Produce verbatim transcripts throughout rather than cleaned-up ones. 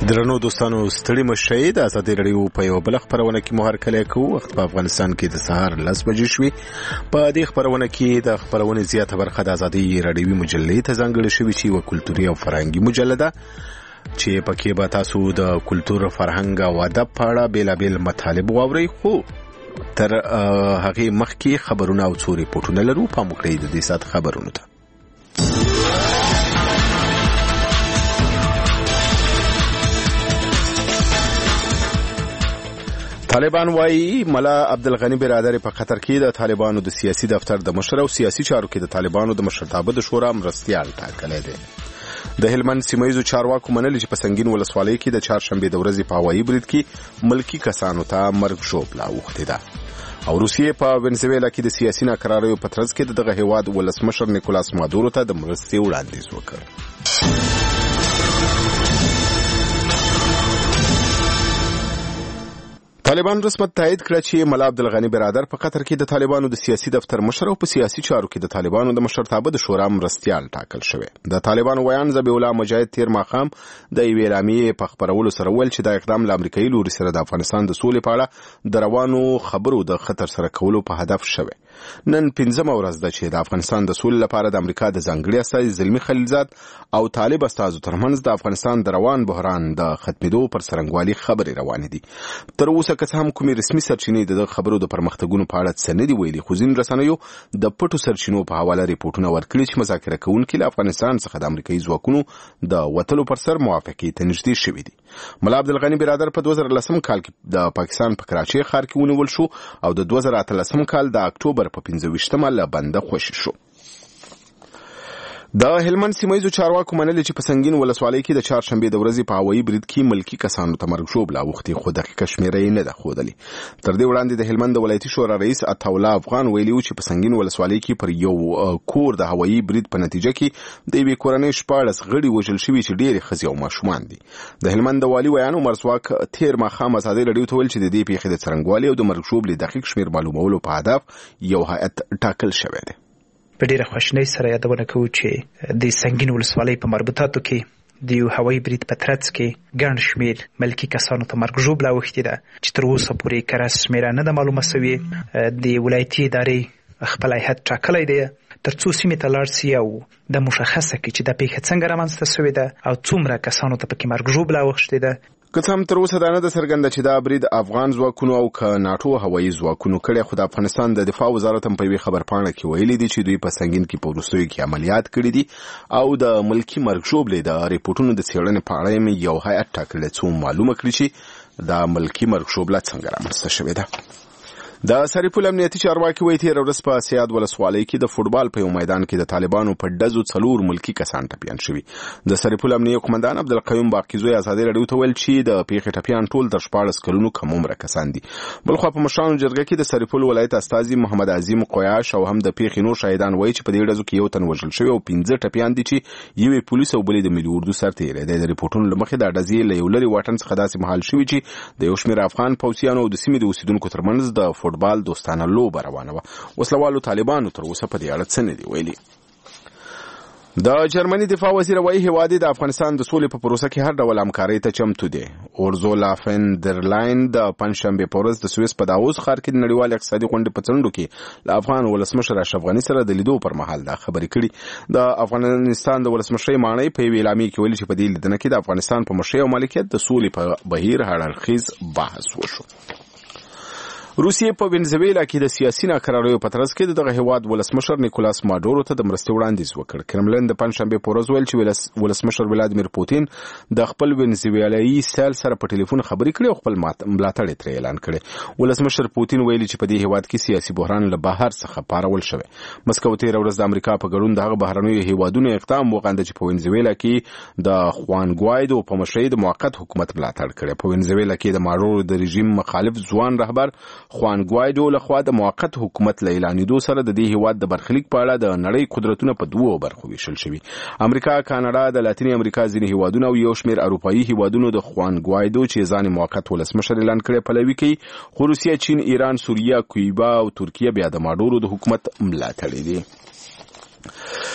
درنو دوستانو ستړي مشئ د ازادي رادیو په یو بل خبرونه کې مهر کلی کوو. وخت په افغانستان کې د سهار لس بجې شوې. په دې خبرونه کې د خبرونه زیاته برخه د ازادي رادیوي مجلې ته ځانګړې شوې چې یو کلتوري او فرهنګي مجله ده چې پکې به تاسو د کلتور، فرهنګ او ادب په اړه بیلابیل مطالب واورئ. خو تر هغه مخکې خبرونه او څو ریپورتونه لرو. په موږ د دې سات خبرونه ته طالبان وايي ملا عبدالغنی برادر په قطر کې د طالبانو د سیاسي دفتر د مشر او سیاسي چارو کې د طالبانو د مشرتابه د شورا مرستيال ټاکلی دی. د هلمند سیمایزو چارواکو منلي چې په سنگین ولسوالۍ کې د چهارشنبې د ورځې په هوایي برید کې ملکی کسانو ته مرګ ژوبله اوښتې ده. او روسیې په وینزویلا کې د سیاسي ناکراریو په ترڅ کې دغه هیواد ولسمشر نیکولاس مادورو ته د مرستې وړاندیز وکړ. طالبان رسمت تایید کړ چې ملا عبدالغنی برادر په قطر کې د طالبانو د سیاسي دفتر مشر او په سیاسي چارو کې د طالبانو د مشرتابه د شورا مرستيال ټاکل شوی. د طالبانو ویان ذبیح الله مجاهد تیر ماښام د یوې اعلامیې په خبرولو سره ویل چې دا اقدام له امریکایي لوري سره د افغانستان د سولې په اړه د روانو خبرو د خطر سره کولو په هدف شوی. نن پنځمه ورځ ده چې د افغانستان د سولې لپاره د امریکا د ځانګړي استازي زلمی خلیلزاد او طالب استازو ترمنځ د افغانستان د روان بحران د ختمېدو پر څرنګوالي خبرې روانې دي. تر اوسه که هم کومې رسمي سرچینې د خبرو د پرمختګونو په اړه څه نه دي ویلي، خو ځینې رسنیو د پټو سرچینو په حواله ریپورټونه ورکړي چې مذاکره کوونکي له افغانستان څخه د امریکایي ځواکونو د وتلو پر سر موافقې ته نږدې شوي دي. ملا عبدالغنی برادر په دوه زره لسم کال کې د پاکستان په کراچۍ ښار کې ونیول شو او د دوه زره اتلسم کال د اکتوبر په پنځه ویشتمه له بنده خوشي شو. د هلمند سیمایزو چارواکو منلي چې په سنگین ولسوالۍ کې د چهارشنبې د ورځې په هوایي برید کې ملکی کسانو ته مرګ ژوبله اوښتې، خو دقیقه شمېره یې نه ده ښودلې. تر دې وړاندې د هلمند د ولایتي شورا رئیس عطاالله افغان ویلي و چې په سنگین ولسوالۍ کې پر یو کور د هوایي برید په نتیجه کې د یوې کورنۍ شپاړس غړي وژل شوي چې ډېرې ښځې او ماشومان دي. د هلمند د والي ویان عمر ځواک تیر ماښام ازادي راډیو ته ویل چې د دې پیښې د څرنګوالي او د مرګ ژوبلې دقیق شمېر معلومولو په هدف یو هیئت ټاکل شوی دی. په ډیره خوشنۍ سره یادونه کوو چې د سنگین ولسوالۍ په مربوطاتو کې د یو هوایي برید په ترڅ کې ګڼ شمېر ملکي کسانو ته مرګ ژوبله اوښتې ده چې تر اوسه پورې کره شمېره نه ده معلومه سوې. د ولایتي ادارې خپل هیئت ټاکلی دی تر څو سیمې ته لاړ سي او د مشخصه کړي چې دا پیښه څنګه رامنځته سوې ده او څومره کسانو ته پکې مرګ ژوبله اوښتې ده. که څه هم تر اوسه دا نه ده څرګنده چې دا برید افغان ځواکونو او که ناټو هوایي ځواکونو کړی، خو د افغانستان د دفاع وزارت هم په یوې خبرپاڼه کې ویلي دي چې دوی په سنگین کې په وروستیو کې عملیات کړي دي او د ملکي مرګ ژوبلې د ریپورټونو د څېړنې په اړه یې یو هیئت ټاکلی څو معلومه کړي چې دا ملکي مرګ ژوبله څنګه رامنځته شوې ده. د سرپل امنیتي چارواکي وایي تېره ورځ په سیاد ولسوالۍ کې د فوټبال په یو میدان کې د طالبانو په ډزو څلور ملکي کسان ټپیان شوي. د سرپل امنیه قومندان عبدالقیوم باقیزوی ازادي راډیو ته ویل چې د پیښې ټپیان ټول تر شپاړس کلونو کم عمره کسان دي. بلخوا په مشرانو جرګه کې د سرپل ولایت استازي محمد عظیم قیاش او هم د پیښې نور شاهدان وایي چې په دې ډزو کې یو تن وژل شوی او پنځه ټپیان دي چې یوې پولیس او بلې د ملي اردو سرتیری دی. د ریپورټونو له مخې دا ډزې له یو لرې واټن څخه داسې مهال شوي چې د یو شمېر افغان پوځیانو او د سیمې د اوسېدونکو ترمنځ د فوټبال دوستانه لوبه روانه وه. وسلوالو طالبانو تر اوسه په دې اړه څه نه دي ویلي. د جرمني دفاع وزیر وایي هیواد د افغانستان د سولې په پروسه کې هر ډول همکارۍ ته چمتو دی. اورزولا فن در لاین د پنجشنبې په ورځ د سویس په داووس ښار کې د نړیوال اقتصادي غونډې په څنډو کې له افغان ولسمشر اشرف غني سره د لیدو پر مهال دا خبرې کړي. د افغانستان د ولسمشرۍ ماڼۍ په یوې اعلامیې کې ویلي چې په دې لیدنه کې د افغانستان په مشرۍ او مالکیت د سولې په بهیر هر اړخیز بحث وشو. روسیې په وینزویلا کې د سیاسي ناکراریو په ترڅ کې دغه هیواد ولسمشر نیکولاس مادورو ته د مرستې وړاندیز وکړ. کرملن د پنجشنبې په ورځ ویل چې ولسمشر ولادیمیر پوتین د خپل وینزویلایي سیل سره په ټلیفون خبرې کړې او خپل ملاتړ یې ترې اعلان کړی. ولسمشر پوتین ویلي چې په دې هیواد کې سیاسي بحران له بهر څخه پارول شوی. مسکو تېره ورځ د امریکا په ګډون دغه بهرنیو هیوادونو اقدام وغنده چې په وینزویلا کې د خوان ګوایدو په مشرۍ د موقت حکومت ملاتړ کړي. په وینزویلا کې د ماډورو د رژیم مخالف ځوان رهبر خوان ګوایدو لخوا د موقت حکومت له اعلانېدو سره د دې هیواد د برخلیک په اړه د نړۍ قدرتونه په دوو برخو ویشل شوي. امریکا، کاناډا، د لاتینې امریکا ځینې هیوادونه او یو شمېر اروپایي هیوادونو د خوان ګوایدو چې ځان موقت ولسمشر اعلان کړی پلوي کوي. خو روسیه، چین، ایران، سوریه، کویبا او ترکیه بیا د ماډورو د حکومت ملاتړي دي.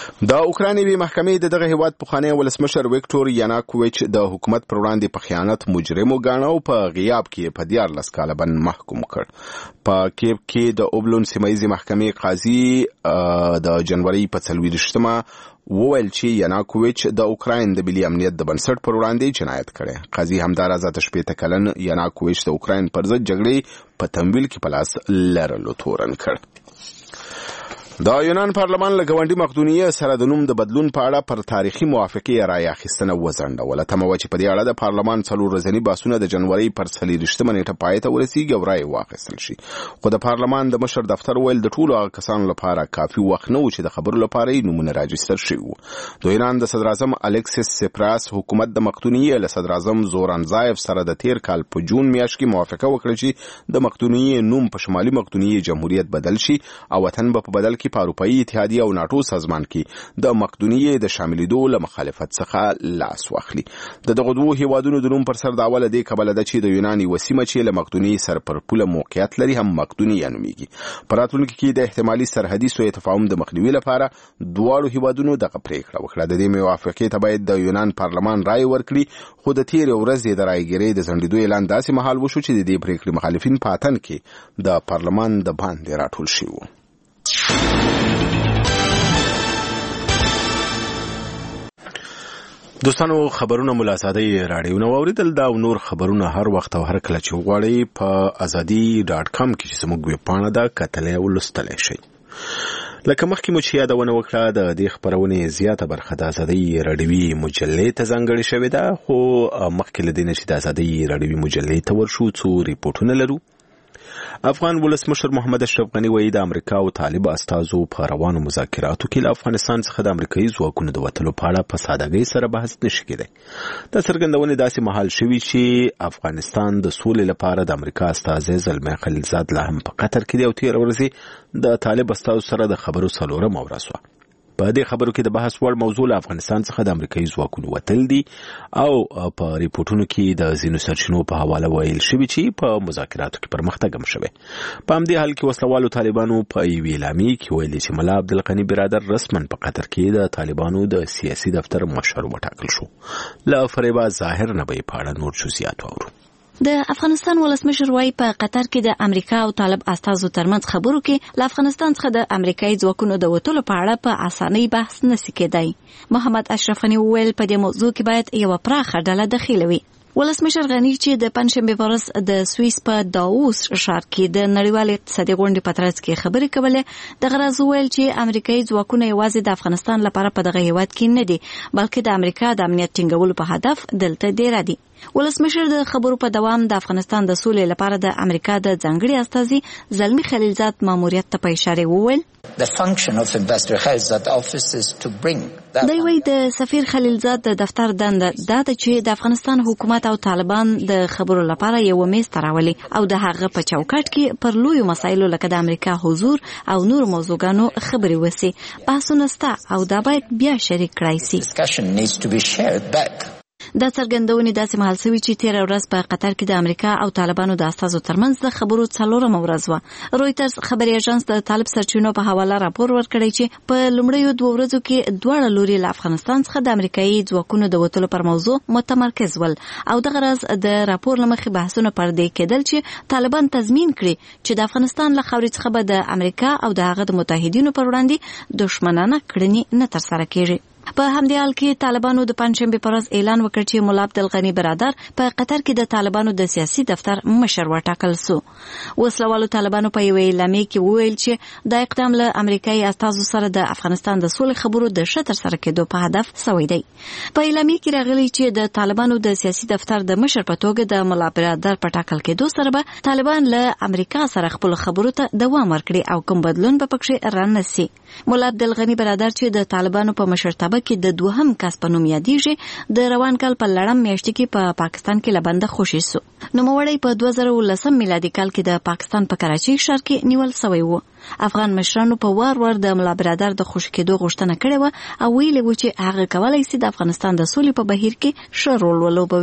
د اوکرانیوي محکمې د دغه هیواد پخوانی ولسمشر ویکټور یاناکوویچ د حکومت پر وړاندې په خیانت مجرم وګاڼه او په غیاب کې په دیارلس کاله بند محکوم کړ. په کیب کې د اوبلون سیمایي محکمې قاضي د جنوري په څلوېښتمه وویل چې یاناکوویچ د اوکراین د ملي امنیت د بنسټ پر وړاندې جنایت کړی. قاضي همداراز د شپېته کلن یاناکوویچ د اوکراین پر ضد جګړې په تمویل کې په لاس لرلو تورن کړ. د یونان پارلمان له ګاونډي مقدونیې سره د نوم د بدلون په اړه پر تاریخي موافقې رایه اخیستنه وځنډوله. تمه وه چې په دې اړه د پارلمان څلور ورځني بحثونه د جنوري پر څلېرویشتمه نیټه پای ته ورسیږي او رایه واخیستل شي. خو د پارلمان د مشر دفتر ویل د ټولو هغه کسانو لپاره کافي وخت نه و چې د خبرو لپاره یې نومونه راجستر شوي وو. د یونان د صدراعظم الکسیس سپراس حکومت د مقدونیې له صدراعظم زوران زایف سره د تیر کال په جون میاشت کې موافقه وکړه چې د مقدونیې نوم په شمالي مقدونیې جمهوریت بدل شي او وطن به په بدل کې په اروپایي اتحادیه او ناټو سازمان کې د مقدونیې د شاملېدو له مخالفت څخه لاس واخلي. د دغه دوو هیوادونو د نوم پر سر د اوله دې کبله ده چې د یونان یوه سیمه چې له مقدونیې سره پر پوله موقعیت لري هم مقدونیه نومیږي. په راتلونکي کې د احتمالي سرحدي سوء تفاهم د مخنیوي لپاره دواړو هیوادونو دغه پریکړه وکړه. د دې موافقې ته باید د یونان پارلمان رایه ورکړي، خو د تیرې ورځې د رایګیرۍ د ځنډېدو اعلان داسې مهال وشو چې د دې پریکړې مخالفین په اتن کې د پارلمان د باندې راټول شوي وو. دوستانو، خبرونه ملا سادی راډیو نو اوریدل دا او نور خبرونه هر وخت او هر کله چې وغواړئ په ازادي ډاټ کام کې چې زموږ ویب پاڼه ده کتلی او لوستلی شئ. لکه مخکې مو چې یادونه وکړه د دې خپرونې زیاته برخه د ازادي راډیوي مجلې ته ځانګړې شوې ده، خو مخکې له دې نه چې د ازادي راډیوي مجلې ته ورشو څو ریپورټونه لرو. افغان ولسمشر محمد اشرف غني وایي د امریکا او طالب استازو په روانو مذاکراتو کې له افغانستان څخه د امریکایي ځواکونو د وتلو په اړه په سادهګۍ سره بحث نشي کېدی. دا څرګندونې داسې مهال شوي چې افغانستان د سولې لپاره د امریکا استازی زلمی خلیلزاد لا هم په قطر کې دی او تېره ورځ د طالب استازو سره د خبرو څلورمه ورځ وه. په دې خبرو کې د بحث وړ موضوع له افغانستان څخه د امریکایي ځواکونو وتل دي او په ریپورټونو کې د ځینو سرچینو په حواله ویل شوي چې په مذاکراتو کې پرمختګ هم شوی. په همدې حال کې وسلوالو طالبانو په یوې اعلامیې کې ویلي چې ملا عبدالغني برادر رسما په قطر کې د طالبانو د سیاسي دفتر مشر وټاکل شو. له فریبا ظاهر نه به په اړه نور جزئیات واورو. د افغانستان ولسمشر وايي په قطر کې د امریکا او طالب استازو ترمنځ خبرو کې له افغانستان څخه د امریکایي ځواکونو د وتلو په اړه په اسانۍ بحث نشي کېدای. محمد اشرف غني وویل په دې موضوع کې باید یو پراخه ډله دخیل وي. ولسمشر غني چې د پنځشنبه په ورځ د سوئیس په داووس ښار کې د نړیوال اقتصادي غونډې په ترڅ کې خبرې کولې. د غرض ویل چې امریکایي ځواکونه یوازې د افغانستان لپاره په دغه هیواد کې نه دي، بلکې د امریکا د امنیت ټینګولو په هدف دلته ډیر دي. ولسمشر د خبرو په دوام د افغانستان د سولې لپاره د امریکا د ځانګړي استازي زلمی خلیلزاد ماموریت ته په اشاره وویل The function of Ambassador Khalilzad office is to bring that دی وی د سفیر خلیلزاد د دفتر دنده دا ده چې د افغانستان حکومت او طالبان د خبرو لپاره یو میز ته راولي او د هغه په چوکاټ کې پر لویو مسایلو لکه د امریکا حضور او نور موضوعګانو خبرې وسی. بحثونه ستا او دا باید بیا شریک کړای شي. discussion needs to be shared back. دا څرګندونې داسې مهال شوي چې تېره ورځ په قطر کې د امریکا او طالبانو د استازو ترمنځ د خبرو څلورمه ورځ وه. رویټرز خبري اژانس د طالب سرچینو په حواله راپور ورکړی چې په لومړیو دوه ورځو کې دواړه لوري له افغانستان څخه د امریکایي ځواکونو د وتلو پر موضوع متمرکز ول او دغه راز د راپور له مخې بحثونه پر دې کېدل چې طالبان تضمین کړي چې د افغانستان له خاورې څخه به د امریکا او د هغه د متحدینو پر وړاندې دښمنانه کړنې نه ترسره کېږي. په همدې حال کې طالبانو د پنځشنبې په ورځ اعلان وکړ چې ملا عبدالغني برادر په قطر کې د طالبانو د سیاسي دفتر مشر وټاکل سو. وسلوالو طالبانو په یوې اعلامیې کې وویل چې دا اقدام له امریکایي استازو سره د افغانستان د سولې خبرو د ښه ترسره کېدو په هدف سوی دی. په اعلامیې کې راغلی چې د طالبانو د سیاسي دفتر د مشر په توګه د ملا برادر په ټاکل کېدو سره به طالبان له امریکا سره خپل خبرو ته دوام ورکړي او کوم بدلون به پکې رانسي. ملا عبدالغني برادر چې د طالبانو په مشرتابه کې د دوهم کس په نوم یادېږي د روان کال په لړم میاشت کې په پا پاکستان کې لبنده خوشي سو. نوموړی په دوه زره ولسم میلادي کال کې د پاکستان په کراچۍ ښار کې نیول سوی و. افغان مشرانو په وار وار د ملا برادر د خوشي کېدو غوښتنه کړې و او ویلي و چې هغه کولای شي د افغانستان د سولې په بهیر کې ښه رول ولوبوي.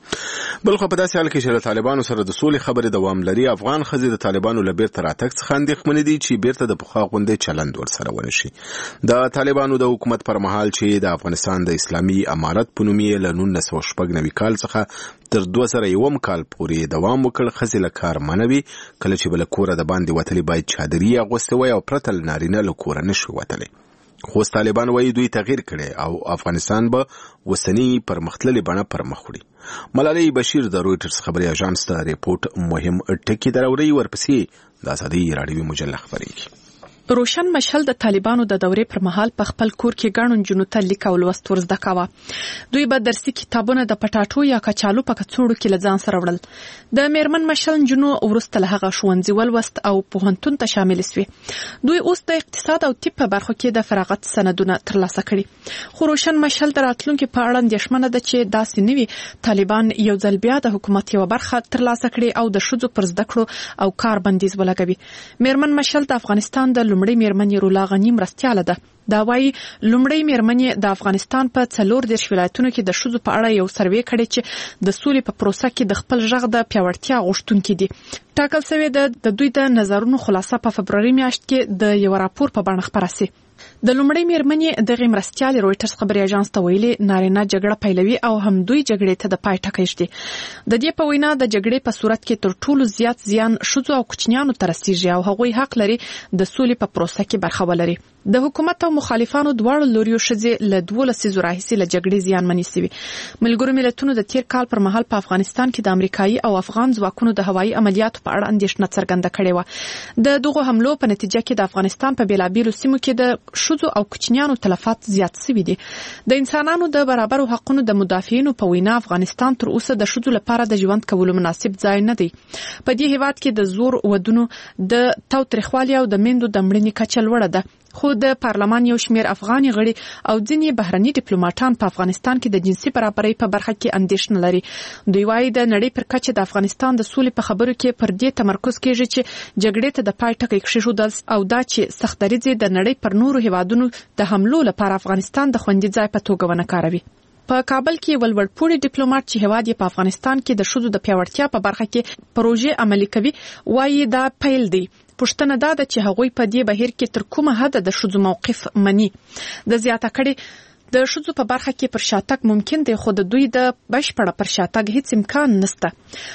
بلخو په داسې حال کې چې طالبانو سره د سولې خبرې دوام لري، افغان ښځې د طالبانو له بیرته راتګ څخه اندېښمنې دي چې بیرته د پخوا غوندې چلند ورسره ونشي. د طالبانو د حکومت پر مهال چې د افغانستان د اسلامي امارت په نوم یې له نولس سوه شپږ نوي کال څخه تر دوه زره یوم کال پورې دوام وکړ، ښځې له کار منع وي، کله چې به له کوره د باندې وتلې باید چادري اغوستې وای او پرته له نارینه له کوره نشي وتلی. خو طالبان وایي دوی تغییر کړي او افغانستان به وسنی پرمختللې بڼه پرمخ وړي. ملالۍ بشیر د رویټرز خبري اژانس ته ریپورت مهم ټکی دراوړي، ورپسې د آزادۍ راډیوي مجله خبرېږي. روشن مشهل د طالبانو د دورې پر مهال په خپل کور کې ګڼو نجونو ته لیک او لوست ور زده کاوه. دوی به درسي کتابونه د پټاټو یا کچالو په کڅوړو کې له ځان سره وړل. د میرمن مشهل نجونو وروسته له هغه ښوونځي ولوست او پوهنتون ته شامل شوي. دوی اوس د اقتصاد او طب په برخو کې د فراغت سندونه ترلاسه کړي. خو روشن مشهل د راتلونکي په اړه اندېښمنه ده چې داسې نه وي طالبان یو ځل بیا د حکومت یوه برخه ترلاسه کړي او د ښځو پر زده کړو او کار بندیز ولګوي. میرمن مشهل د افغانستان د لومړۍ میرمنې رولا غنی مرستیاله ده. دا وايي لومړی میرمنې د افغانستان په څلور دېرش ولایتونو کې د ښځو په اړه یو سروې کړی چې د سولې په پروسه کې د خپل غږ د پیاوړتیا غوښتونکي دي. ټاکل شوی د دوی د نظرونو خلاصه په فبروري میاشت کې د یو راپور په بڼه خپره سي. د لومړی میرمنې دغه مرستیال رویټرز خبري اژانس ته ویلي نارینه جګړه پیلوي او هم دوی جګړې ته د پای ټکی ږدي. د دې په وینا د جګړې په صورت کې تر ټولو زیات زیان ښځو او کوچنیانو ته رسیږي او هغوی حق لري د سولې په پروسه کې برخه ولري. د حکومت او مخالفانو دواړو لوریو ښځې له دوه لسیزو راهیسې له جګړې زیانمنې سوي. ملګرو ملتونو د تیر کال پر مهال په افغانستان کې د امریکایي او افغان ځواکونو د هوایي عملیاتو په اړه اندېښنه څرګنده کړې وه. د دغو حملو په نتیجه کې د افغانستان په بیلابیلو سیمو کې د ښځو او کوچنیانو تلفات زیات شوي دي. د انسانانو د برابرو حقوقو د مدافعینو په وینا افغانستان تر اوسه د ښځو لپاره د ژوند کولو مناسب ځای نه دی. په دې هیواد کې د زور ودونو د تاوتریخوالي او د میندو د مړینې کچه لوړه ده. خو د پارلمان یو شمیر افغاني غړي او ځینې بهرني ډیپلوماټان په افغانستان کې د جنسي برابرۍ په برخه کې اندېښنه لري. دوی وايي د نړۍ پر کچه د افغانستان د سولې په خبرو کې پر دې تمرکز کیږي چې جګړې ته د پای ټکی کېښودل او دا چې سختدریځي د نړۍ پر نورو هیوادونو د حملو لپاره افغانستان د خوندي ځای په توګه ونه کاروي. په کابل کې ولوړپوړي ډیپلوماټ چې هواد یې په افغانستان کې د ښځو د پیاوړتیا په برخه کې پروژې عملي کوي وايي دا پیل دی. پوښتنه دا ده چې هغوی په دې بهیر کې تر کومه حده د ښځو موقف مني. د زیاته کړي د ښځو په برخه کې پر شاتګ ممکن دی خو د دوی د بشپړه پر شاتګ هیڅ امکان نشته.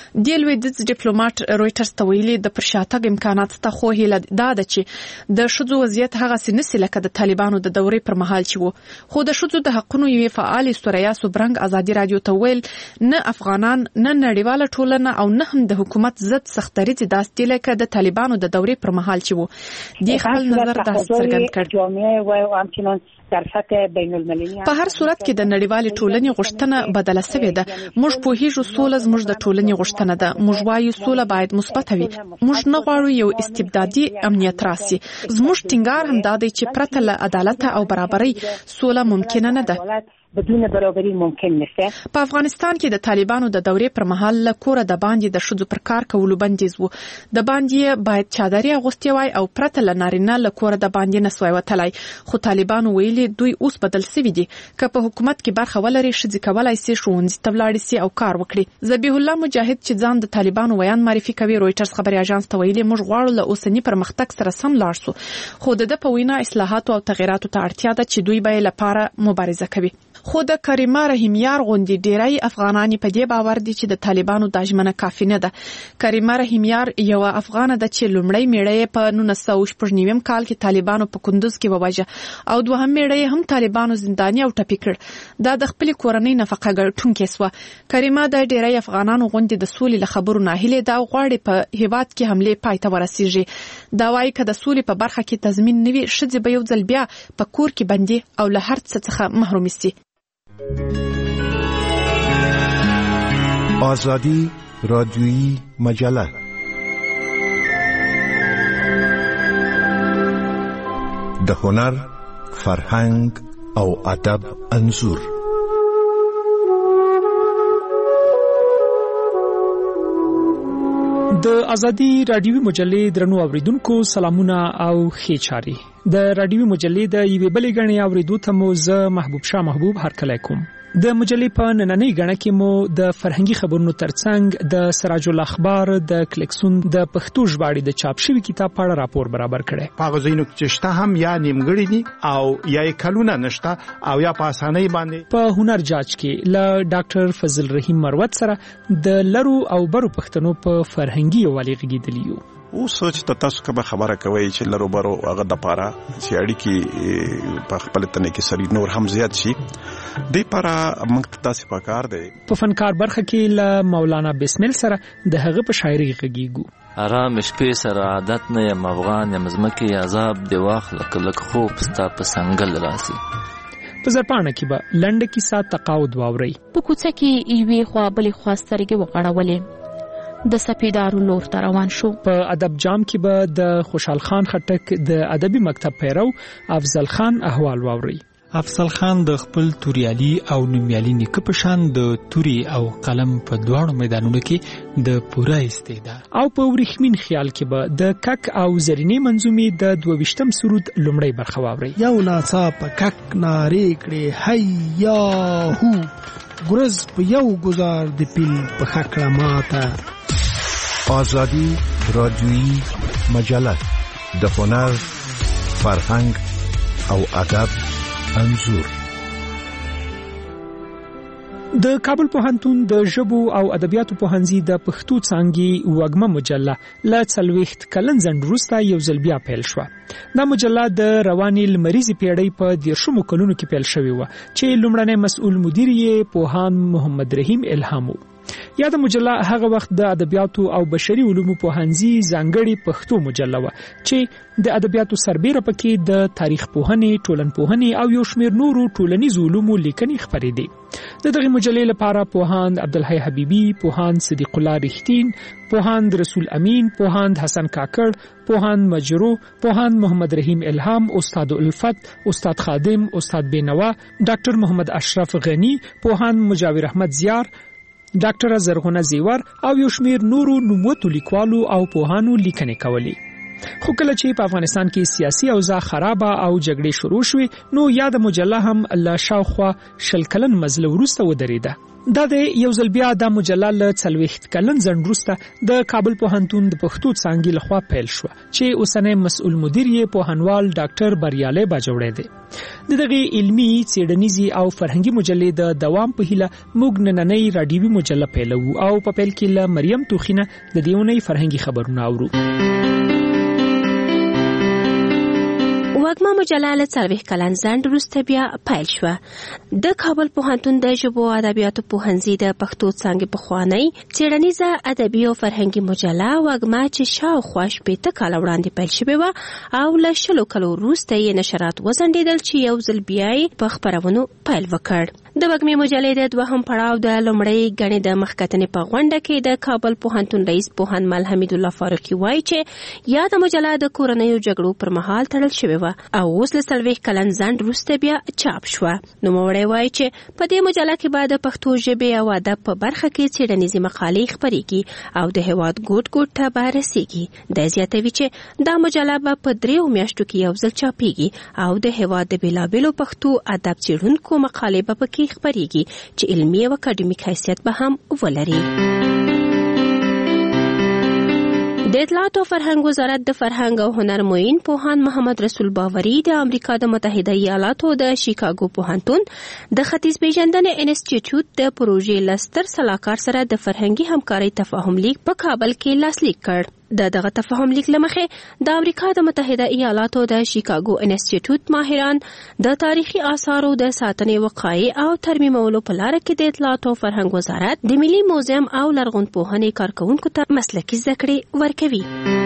د لویدیځ ډیپلوماټ رویټرز ته ویلي د پر شاتګ امکانات شته خو هیله دا ده چې د ښځو وضعیت هغه سنسي لکه د طالبانو د دورې پر مهال چې وو. خو د ښځو د حقوقو یوې فعال سوریا سوبرنګ ازادي رادیو ته ویل نه افغانان نه نړیواله ټولنه او نه هم د حکومت ضد سختدریځي داسې لکه د طالبانو د دورې پر مهال چې وو. د خپل نظر داسې څرګند کړ. په هر صورت کې د نړیوالې ټولنې غوښتنه بدله شوې ده. موږ پوهیږو سوله زموږ د ټولنې غوښتنه ده. موږ وایو سوله باید مثبت وي. موږ نه غواړو یو استبدادي امنیت راسي. زموږ ټینګار هم دا دی چې پرته له عدالت او برابرۍ سوله ممکنه نه ده. بدون برابرۍ ممکن نشته. په افغانستان کې د طالبانو د دورې پر مهال له کوره د باندې د ښځو پر کار کولو بندیز وو. د باندې باید چادري اغوستې وای او پرته له نارینه له کوره د باندې نسوای وتلای. خو طالبانو ویلي دوی اوس بدل شوي دي. که په حکومت کې برخه ولري ښځې کولای شي ښوونځي ته ولاړې شي او کار وکړي. ذبیح الله مجاهد چې ځان د طالبانو ویان معرفي کوي رویټرز خبري اژانس ته ویلي موږ غواړو له اوسني پرمختګ سره سم لاړ شو. خو د په وینا اصلاحات او تغیراتو ته اړتیا ده چې دوی به لپاره مبارزه کوي. خو د کریمه رحیمیار غوندې ډیری افغانان په دې باور دي چې د طالبانو د ژمنه کافي نه ده. کریمه رحیمیار یو افغانه ده چې لومړی میړه په نولس سوه شپږ نوي کال کې طالبانو په کندوز کې وواژه او دوهم میړه هم طالبانو زنداني او ټپي کړ. دا د خپل کورنۍ نفقه ګټونکې سوه. کریمه د ډیری افغانانو غوندې د سولې له خبرو ناهیلې ده او غواړي په هیواد کې حمله پای ته ورسیږي. دا وايي که د سولې په برخه کې تضمین نه وي ښځې به یو ځل بیا په کور کې بندي او له هر څه څخه محروم شي. آزادی رادیویی مجله د هنر، فرهنګ او ادب انځور. د ازادي رادیوي مجلې درنو اوریدونکو سلامونه او ښې چاري. د رادیوي مجلې د یوې بلې غړي اوریدو ته مو زه محبوب شاه محبوب هرکلی کوم. د مجلې په نننۍ غڼه کې مو د فرهنګي خبرونو ترڅنګ د سراج الاخبار د کلیکسون د پښتو ژباړې د چاپ شوی کتاب په اړه راپور برابر کړي. په غوښینو کې شته هم یا نیمګړی دي او یا کلونه نشته او یا په اسانۍ باندې. په هنر جاج کې ل ډاکټر فضل رحیم مروت سره د لرو او برو پښتنو په فرهنګي یووالي غږیدلیو. او سوچ ته تاسو کومه خبره کوي چې لرو برو هغه د پاره چې اړیکی په خپل تنه کې سری نور هم زیات شي د پاره موږ تاسو په کار دی. په فنکار برخه کې ل مولانا بسمل سره د هغه په شاعري غږیږو. آرام شپې سره عادت نه یم افغان یم زمکه عذاب دی واخل کلک خوب ستا په سنگل راسي. په زرپانه کې به لنډه کیسه تقاعد واوري. په کوڅه کې ایوي خوا بلې خوا سترګې وغړولې د سپیدارو لور ته روان شو. په ادب جام کې به د خوشحال خان خټک د ادبي مکتب پیرو افضل خان احوال واوري. افضل خان د خپل توریالي او نومیالي نیکه په شان د توري او قلم په دواړو میدانونو کې د پوره استعداد. او په ورېښمین خیال کې به د کک او زرینې منظومې د دوه سرود لومړی برخه واوري. یو ناڅاپه کک نارې کړې هيا هو ګرز په یو گزار د پیل په خکړه ماته. آزادی رادیویی مجله د هنر، فرهنګ او ادب انځور. د کابل پوهنتون د ژبو او ادبیاتو پوهنځي د پښتو څانګې وګمه مجله ل څلوېښت کلن ځنډ وروسته یو ځل بیا پیل شوه. دا مجله د روانې لمریزې پیړۍ په دیرشمو کلونو کې پیل شوې وه چې لومړنی مسؤل مدیر یې پوهاند محمد رحیم الهام و. یا د مجله هغه وخت د ادبیاتو او بشري علومو پوهنځي ځانګړې پښتو مجله وه چې د ادبیاتو سربېره پکې د تاریخ پوهنې، ټولنپوهنې او یو شمېر نورو ټولنیزو علومو لیکنې خپرېدې. د دغه مجلې لپاره پوهاند عبدالحی حبیبي، پوهاند صدیق الله رښتین، پوهاند رسول امین، پوهاند حسن کاکړ، پوهاند مجرو، پوهاند محمد رحیم الهام، استاد الفت، استاد خادم، استاد بینوا، ډاکټر محمد اشرف غنی، پوهاند مجاور احمد زیار، ډاکټر زرغونه زیور او یو شمېر نورو نوموتو لیکوالو او پوهانو لیکنې کولې. خو کله چې په افغانستان کې سیاسي اوضاع خرابه او جګړې شروع شوې نو یاد مجله هم له شاوخوا شل کلن مزل وروسته ودرېده. دا د یو ځل بیا د مجله له څلوېښت کلن ځنډ وروسته د کابل پوهنتون د پښتو څانګې لخوا پیل شوه چې اوسنی مسؤل مدیر یې پوهنوال ډاکټر بریالی باجوړی دی. د دغه علمي، څېړنیزې او فرهنګي مجلې د دوام په هیله موږ نننۍ راډیوي مجله پیلوو او په پیل کې له مریم توخینه د دې اونۍ فرهنګي خبرونه اورو. وګما مجله له څلوېښت کلن ځنډ وروسته بیا پیل شوه. د کابل پوهنتون د ژبو او ادبیاتو پوهنځي د پښتو څانګې پخوانۍ څېړنیزه ادبي او فرهنګي مجله وګما چې شاوخوا شپېته کاله وړاندې پیل شوې وه او له شلو کلو وروسته یې نشرات وځنډېدل چې یو ځل بیا یې په خپرونو پیل وکړ. د وګمې مجلې د دوهم پړاو د لومړۍ ګڼې د مخکتنې په غونډه کې د کابل پوهنتون رئیس پوهاند مل حمید الله فاروقي وایي چې یاده مجله د کورنیو جګړو پر مهال تړل شوې وه او اوس له څلوېښت کلن ځنډ وروسته بیا چاپ شوه. نوموړی وایي چې په دې مجله کې به د پښتو ژبې او ادب په برخه کې څېړنیزې مقالې خپرېږي او د هېواد ګوټ ګوټ ته به رسېږي. دی زیاتوي چې دا مجله به په دریو میاشتو کې یو ځل چاپېږي او د هېواد د بېلابېلو پښتو ادب څېړونکو مقالې به پکې خپرېږي چې علمي او اکاډمیک حیثیت به هم ولري. د اطلاعات او فرهنګ وزارت د فرهنګ او هنر معین پوهاند محمد رسول باوري د امریکا د متحده ایالاتو د شیکاګو پوهنتون د ختیځ پیژندنې انسټیټیوټ د پروژې لستر سلاکار سره د فرهنګي همکارۍ تفاهم لیک په کابل کې لاسلیک کړ. د دغه تفاهم لیک لمخې د امریکا د متحده ایالاتو د شیکاګو انسټیټیوټ ماهران د تاریخي آثارو د ساتنې وقایع او ترمیمولو په لاره کې د اطلاعات او فرهنګ وزارت د ملي موزیم او لرغونپوهنې کارکوونکو ته مسلکي زده کړې ورکوي.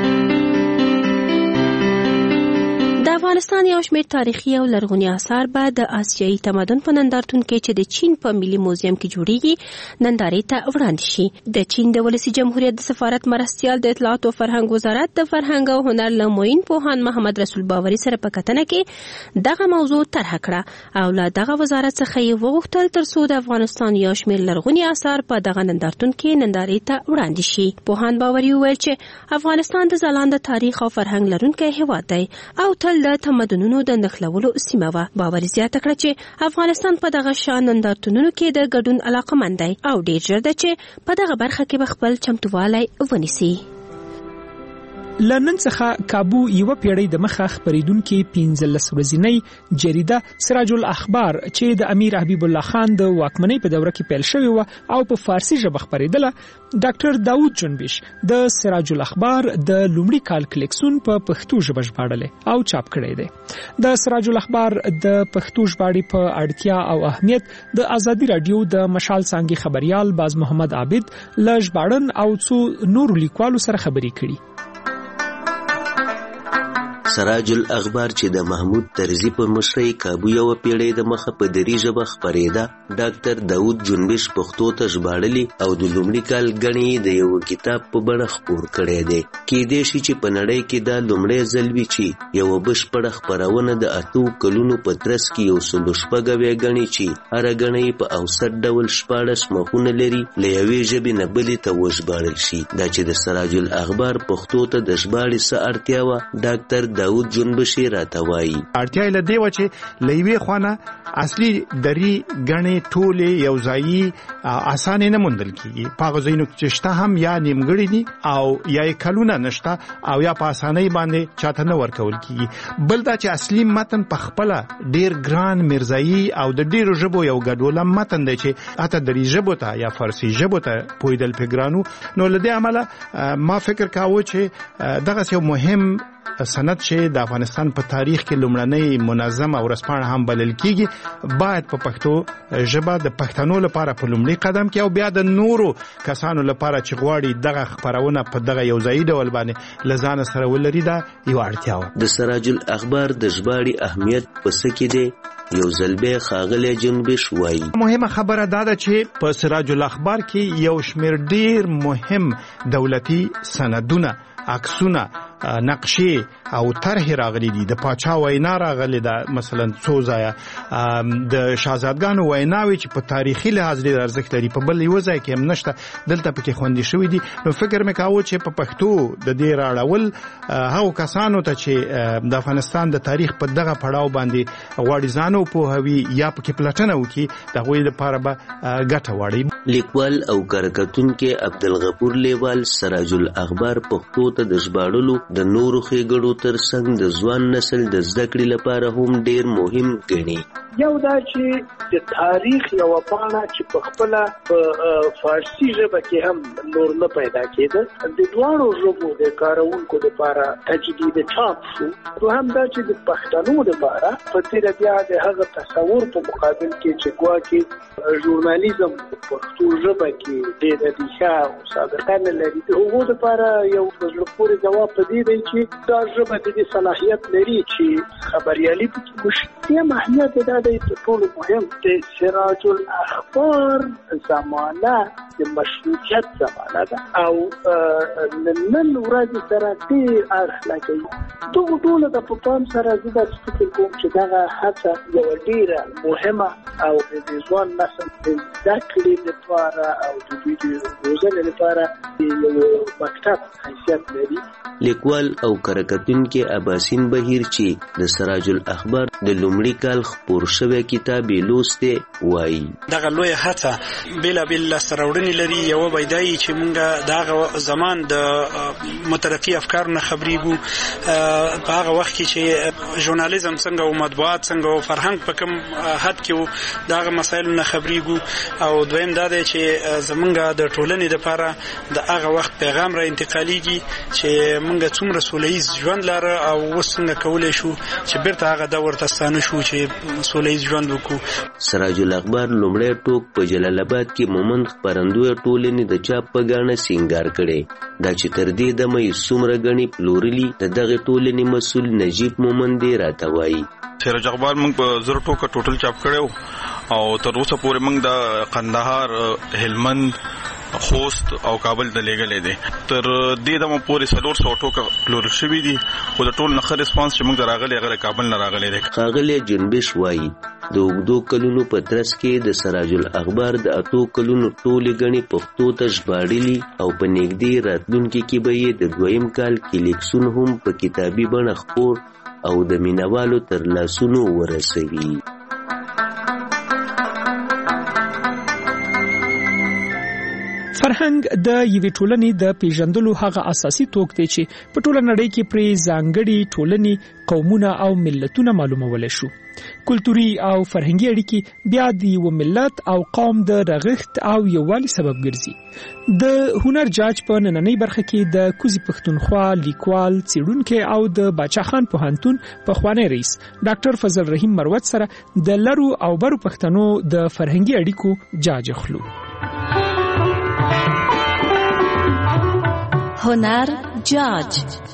د افغانستان یو شمېر تاریخي او لرغوني آثار به د آسیایي تمدن په نندارتون کې چې د چین په ملي موزیم کې جوړیږي نندارې ته وړاندې شي. د چین د ولسي جمهوریت د سفارت مرستیال د اطلاعات او فرهنګ وزارت د فرهنګ او هنر له معین پوهاند محمد رسول باوري سره په کتنه کې دغه موضوع طرح کړه او له دغه وزارت څخه یې وغوښتل ترڅو د افغانستان یو شمېر لرغوني آثار په دغه نندارتون کې نندارې ته وړاندې شي. پوهاند باوري وویل چې افغانستان د ځلانده تاریخ او فرهنګ لرونکی هېواد دی او تل د د تمدنونو د نښلولو سیمه وه. باور زیاته کړه چې افغانستان په دغه شان نندارتونونو کې د ګډون علاقمند دی او ډیر ژر ده چې په دغه برخه کې به خپل چمتووالی ونیسي. لندن څخه کابو یو پیړۍ د مخه خبرېدونکو پنځلس ورځنۍ جریده سراج الاخبار چې د امیر حبیب الله خان د واکمنۍ په دوره کې پیل شوې و او په فارسی ژبه خبرېدله، ډاکټر داوود جنبش د سراج الاخبار د لومړي کال کلیکسون په پښتو ژبه ژباړل او چاپ کړی دی. د سراج الاخبار د پښتو ژباړې په اړتیا او اهمیت د ازادي رادیو د مشال څانګې خبريال باز محمد عابد ل ژباړن او څو نور لیکوالو سره خبرې کړي. سراج الاخبار چې د محمود طرزي په مشرۍ کابو یو پیړۍ د مخه په دری ژبه خبرېده، ډاکټر داوود جنبش پښتو ته ژباړلی او د لومړي کال غني د یو کتاب په بڼه خپور کړی دی. کېدای شي چې په نړۍ کې دا لومړی ځل وي چې یو بشپړه خپرونه د اتو کلونو په ترڅ کې یو سل شپږ غني چې هر غني په اوسط ډول شپاړس مخونه لري له یوې ژبې نه بلې ته وژباړل شي. دا چې د سراج الاخبار پښتو ته د ژباړې څه اړتیا وه، ډاکټر داوود جنبشي راته وایي. اړتیا یې له دې وه چې له یوې خوانه اصلي دري ګڼې ټولې یو ځایي اسانې نه موندل کېږي. په هغو ځایونو چې شته هم یا نیمګړي دي او یا یې کلونه نشته او یا په اسانۍ باندې چاته نه ورکول کېږي. بل دا چې اصلي متن په خپله ډېر ګران میرزایي او د ډېرو ژبو یو ګډوله متن دی چې حتی دري ژبو ته یا فارسي ژبو ته پوهېدل پرې ګران و. نو له دې امله ما فکر کاوه چې دغسې یو مهم سند چې د افغانستان په تاریخ کې لومړنۍ منظم او ورځپاڼه هم بلل کیږي باید په پښتو ژبه د پښتنو لپاره په لومړي قدم کې او بیا د نورو کسانو لپاره چې غواړي دغه خبرونه په دغه یو ځای ډول باندې لزان سره ولري دا یو اړتیا و. د سراج الاخبار د ژباړې اهمیت په څه کې دی؟ یو ځلبه خاغلی جنبش وایي. مهمه خبره دا ده چې په سراج الاخبار کې یو شمیر ډیر مهم دولتي سندونه، عکسونه، نقشې او طرح راغلي دي. د پاچا وینا راغلي ده، مثلا څو ځایه د شاهزادګانو ویناوي چې په تاریخي لحاظ ډېر ارزښت لري په بل یو ځای کې هم نشته، دلته پکې خوندي شوي دي. نو فکر مې کاوه چې په پښتو د دې راړول هغو کسانو ته چې د افغانستان د تاریخ په دغه پړاو باندې غواړي ځان وپوهوي یا پکې پلټنه وکړي، د هغوی لپاره به ګټه واړي. لیکوال او کارکتونکي عبدالغفور لیوال سراج الاخبار پښتو ته د ژباړلو د نورو ښېګړو ترڅنګ د ځوان نسل د زده کړې لپاره هم ډېر مهم ګڼي. یو دا چې د تاریخ یو پاڼه چې په خپله په فارسي ژبه کې هم نور نه پیدا کېده، د دواړو ژبو د کارونکو لپاره تجدید چاپ شو. دوهم دا چې د پښتنو لپاره په تېره بیا د هغه تصور په مقابل کې چې ګواکې ژورنالیزم په پښتو ژبه کې ډېره ریښه او سابقه نه لري، د هغو لپاره یو په زړه پورې ځواب په دې دی چې دا ژبه د دې صلاحیت لري چې خبریالي پکې وشي. دویم اهمیت یې دا دی چې ټولو مهم د سراج الاخبار زمانه د مشروطیت زمانه ده او نن ورځ سره ډېر اړخ لګوي. دغو ټولو ته په پام سره زه داسې فکر کوم چې دغه هڅه یوه ډېره مهمه او د ځوان نسل د زده کړې لپاره او د دوی د روزنې لپاره یو مکتب حیثیت لري. لیکوال او کارکتونکي اباسین بهیر چې د سراج الاخبار د لومړي کال خپور شوی کتاب یې لوستی وایي. دغه لویه هڅه بېلابېل لاسته راوړنې لري. یوه به دا وي چې موږ د هغه زمان د مترقي افکارو نه خبرېږو، په هغه وخت کې چې ژورنالیزم څنګه او مطبوعات څنګه او فرهنګ په کوم حد کې و د هغه مسایلو نه خبرېږو. او دویم دا دی چې زموږ د ټولنې لپاره د هغه وخت پیغام را انتقالېږي چې موږ څومره سوله ییز ژوند لاره او اوس څنګه کولی شو چې بیرته هغه دور ته ستانه شو چې سوله ییز ژوند وکړو. سراج الاخبار لومړی ټوک په جلال آباد کې مومند خپرندویه ټولنې د چاپ په ګاڼه سینګار کړی. دا چې تر دې دمه یې څومره ګڼې پلورلي د دغې ټولنې مسؤل نجیب مومند یې راته وایي. سراج اخبار موږ په زر ټوکه ټوټل چاپ کړی او تر اوسه پورې موږ د قندهار، هلمند، خوست او کابل د لېږلې دي. تر دې دمه پورې څلور سوه ټوکه پلورل شوي دي، خو د ټول نه ښه ریسپانس چې موږ ته راغلی هغه د کابل نه راغلی دی. ښاغلی جنبش وایي د اوږدو کلونو په ترڅ کې د سراج الاخبار د اتو کلونو ټولې ګڼې پښتو ته ژباړلي او په نږدې راتلونکي کې به یې د دویم کال کلیکسون هم په کتابي بڼه خپور او د مینوالو تر لاسونو ورسوي. فرهنګ د یوې ټولنې د پیژندلو هغه اساسي توک دی چې په ټوله نړۍ کې پرې ځانګړي ټولنې، قومونه او ملتونه معلومول شو. کلتوري او فرهنګي اړیکې بیا د یو ملت او قوم د رغښت او یووالي سبب ګرځي. د هنر جاج په نننۍ برخه کې د کوزي پښتونخوا لیکوال، څېړونکی او د باچا خان پوهنتون پخوانی رئیس ډاکټر فضل رحیم مروت سره د لرو او برو پښتنو د فرهنګي اړیکو جاج اخلو. هنر جاج.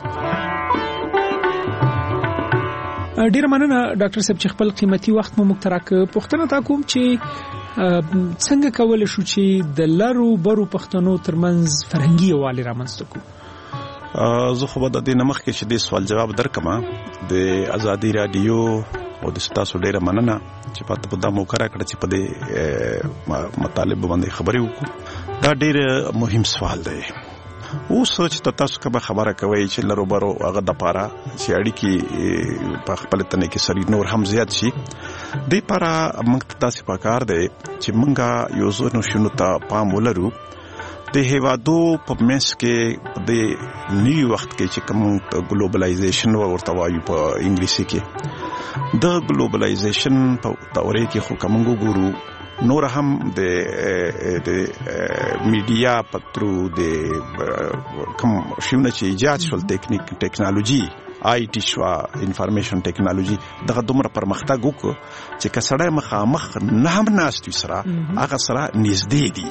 ډیر مننه ډاکټر صاحب چې خپل قیمتي وخت مو مخترع کړ. پوښتنه تا کوم چې څنګه کول شو چې د لرو برو پښتنو ترمنځ فرهنګي یووالی رامنځته کړو؟ زه خو به د دې نمخ کې چې د سوال جواب درکم د ازادي رادیو او د تاسو ډیره مننه چې په تاسو د موقع راکړه چې په دې مطالب باندې خبرې وکړو. دا ډیر مهم سوال دی. اوس چې تاسو کومه خبره کوي چې لرو برو هغه د پاره چې اړیکې په خپل تنه کې سری نور هم زیات شي، د پاره موږ تاسو په کار دی چې موږ یو ځونو شنو ته پام ولرو. د هیوادو په منځ کې د نیو وخت کې چې کوم ګلوبلایزیشن ورته وایي په انګلیسي کې، د ګلوبلایزیشن په تورې کې خو کوم ګورو نور هم د د میډیا پترو د کوم شیونه چې ایجاد شول، ټیکنیک ټیکنالوژي آی ټي شو، انفارمیشن ټیکنالوژي، دغه دومره پرمختګ وکړ چې کسړی مخامخ نه هم ناستوي سره هغه سره نږدې دي.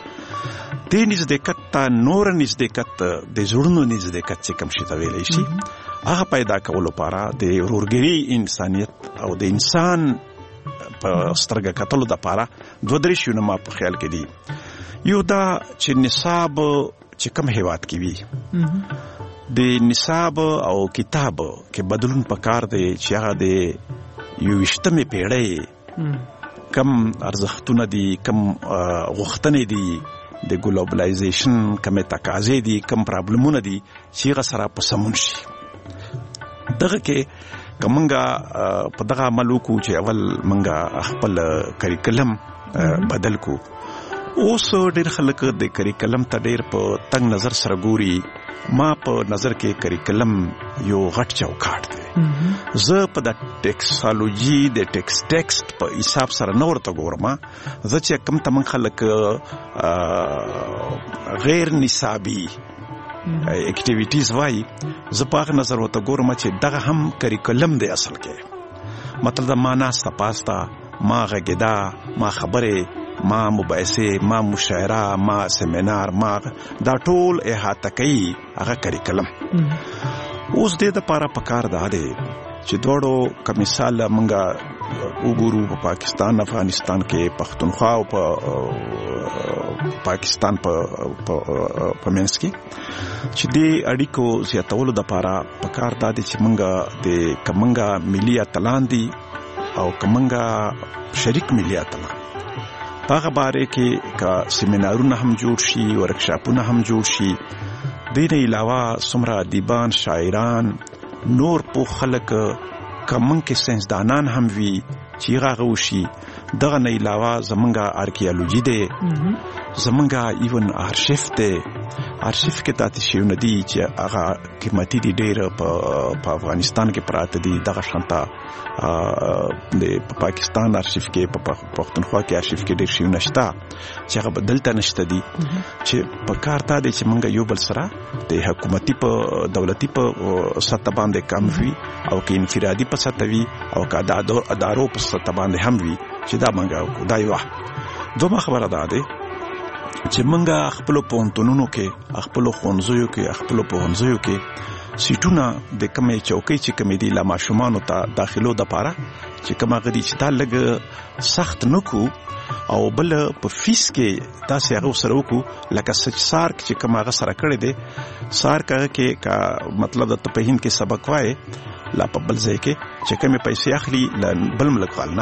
د نږدېکت ته نور نږدېکت د زړونو نږدېکت چې کوم شي ته ویلی شي هغه پیدا کولو لپاره د ورورګري انسانیت او د انسان په سترګه کتلو د پاره دوه درې شیونه ما په خیال کې دي. یو دا چې نصاب چې کوم هیواد کې وي د نصاب او کتاب کې بدلون پکار دی چې هغه د یوویشتمې پیړۍ کم ارزښتونه دي، کم غوښتنې دي، د ګلوبلایزیشن کم تقاضې دي، کم پرابلمونه دي چې هغه سره په سمون شي. دغه کې کومنګا په دغه عمل وکړو چې اول منګه خپل کریکلم بدل کو. اوس ډېر خلک د کریکلم ته ډېر په تنگ نظر سره ګوري. ما په نظر کې کریکلم یو غټ چوکاټ دی. زه په د ټیکسالوجي د ټیکس ټیکسټ په حساب سره نه ورته ګورم. زه چې کوم تمن خلک غیر نصابي اکټیویټیز وای زه په نظر وته ګورم چې دغه هم کریکولم دی اصل کې. مطلب ما ناسته پاستا، ما غږیدا، ما خبره، ما مباحثه، ما مشاعره، ما سیمینار، ما دا ټول احاطه کوي هغه کریکولم. اوس دې د پاره پکار ده چې دوړو کمیسال منګه وګورو په پاکستان، افغانستان کې پښتونخوا او په پاکستان په په منځ کې چې دې اړیکو زیاتولو د پاره پکار ده چې منګه د کمنګا ملي اتلان دي او کمنګا شریک ملي اتلان په هغه باره کې کا سیمینارونه هم جوړ شي، ورکشاپونه هم جوړ شي. دې نه علاوه څومره ادیبان، شاعران، نور په خلک کمن کې ساينسدانان هم وي چې هغه وشي. دغه نه علاوه زمونږه آرکیالوجي ده، زمونږه ایون آرشیف ده. آرشیف کې تاسو شی ندي چې هغه قیمتي دي ډېر په افغانستان کې پراته دي. دغه شانته د پاکستان آرشیف کې، په پښتونخوا کې آرشیف کې ډېر شی نشته چې هغه بدلته نشته دي چې په کار ته دي چې مونږ یو بل سره د حکومتي په دولتي په سطح باندې کم وي او کې انفرادي په سطح وي او که د ادارو په سطح باندې هم وي چې دا مونږ دا یو دوه خبره ده چې منګه خپل پونتونونو کې، خپل خونځیو کې، خپل پونځیو کې سیټونه د کمې چوکۍ چې کمې دي لا ماشومانو ته داخلو د پاره چې کومه غدي چې تا لګ سخت نکو او بل په فیس کې تاسو هغه سره وکړو لکه سچ سارک چې کومه هغه سره کړی دی. سارک کې کا مطلب د په هند کې سبق وای لا په بل ځای کې چې کومه پیسې اخلي بل ملک والنا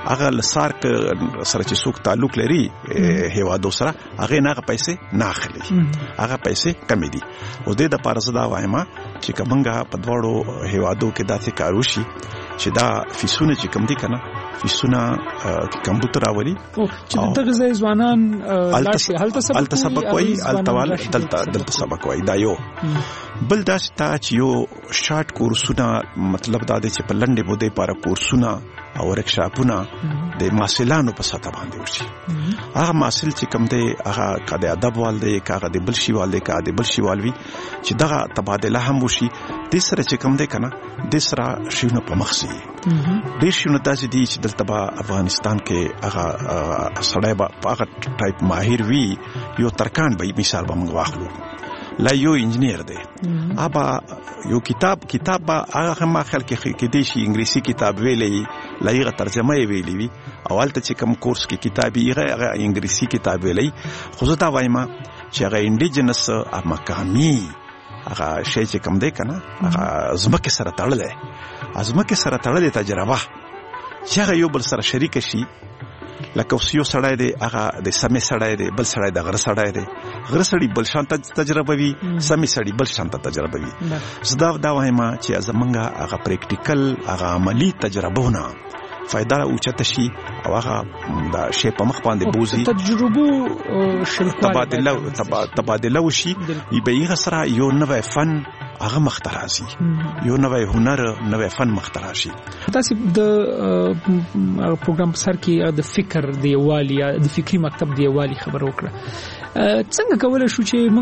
هغه لسار سره چې څوک تعلق لري هیوادو سره هغه نه پیسې نه اخلي هغه پیسې کم دي. او د دې لپاره زدا وایم چې کومه په دواړو هیوادو کې داسې کار وشي چې دا فیسونه چې کم دي کنه فیسونه کمپیوټر راولي چې دغه ځای ځوانان هلته سبق وایي التوال دلته دلته سبق وایي دا یو. بل دا چې یو شارټ کورسونه مطلب دا دی چې په لنډې مودې لپاره کورسونه او ورکشاپونه د محصلانو په سطح باندې وشي. هغه محصل چې کوم دی هغه کده ادب وال دی کاغه د بل شي وال دی کاغه د بل شي والوي چې دغه تبادله هم وشي د سره چې کوم دی کنه د سره شنو په مخسي ډیر شنو داسې دي چې دلته په افغانستان کې هغه سړی په هغه ټایپ ماهر وي یو ترکان به مثال به موږ واخلو لا یو انجنیر دی ابا یو کتاب کتاب هغه ما خل کې کې دی شي انګلیسي کتاب ویلې لایغه ترجمه ویلې وی اولته چې کوم کورس کې کتابي هغه انګلیسي کتاب ویلې خو زه دا وایم چې هغه انډیجنس مقامي هغه شی چې کوم دی کنه هغه زمکه سره تړلې ازمکه سره تړلې تجربه چې هغه یو بل سره شریک شي لکه اوس یو سړی دی هغه د سمې سړی دی بل سړی د غره سړی دی غره سړی بل شان تجربه وي سمې سړی بل شان تجربه وي. زدا دا وایم چې زمونږه هغه پریکټیکل هغه عملی تجربهونه فائدہ اوچته شي او هغه د شی په مخ باندې بوزي تجربو شلکوال تبادله تبادله وشي به یې سره یو نوې فن هغه مخترازي یو نوې هنر نوې فن مخترازي. تاسو د پروګرام سر کې د فکر دی والی د فکری مکتب دی والی خبر وکړه. څنګه کولای شو چې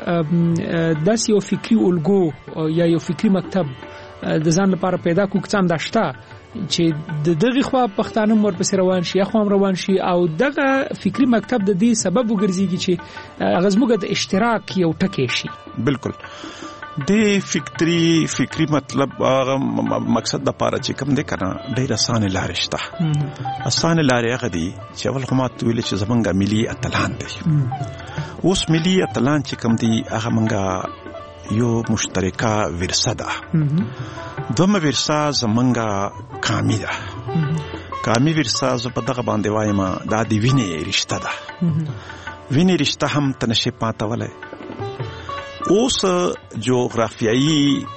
موږ داسې یو فکری الګو یا یو فکری مکتب د ځان لپاره پیدا کوو څنګه داشته چې د دغه خوا پښتانه مور په روان شي خو هم روان شي او دغه فکری مکتب د دې سبب وګرځي چې غزموګه د اشتراک یو ټکی شي. بالکل د فکری فکری مطلب مقصد د پاره چې کوم دی کنه ډیر آسان لارې شته آسان لارې هغه دي چې اول خو ماته ویل چې زمونږه ملي اتلان دي. اوس ملي اتلان چې کوم دي هغه مونږه یو مشترکه ورثه ده دومره ورثه زمونږه کامی ده کامی ورثه زه په دغه باندې وایم دا د وینې رشته ده وینې رشته هم تنشي پاتولای. اوس جغرافیایي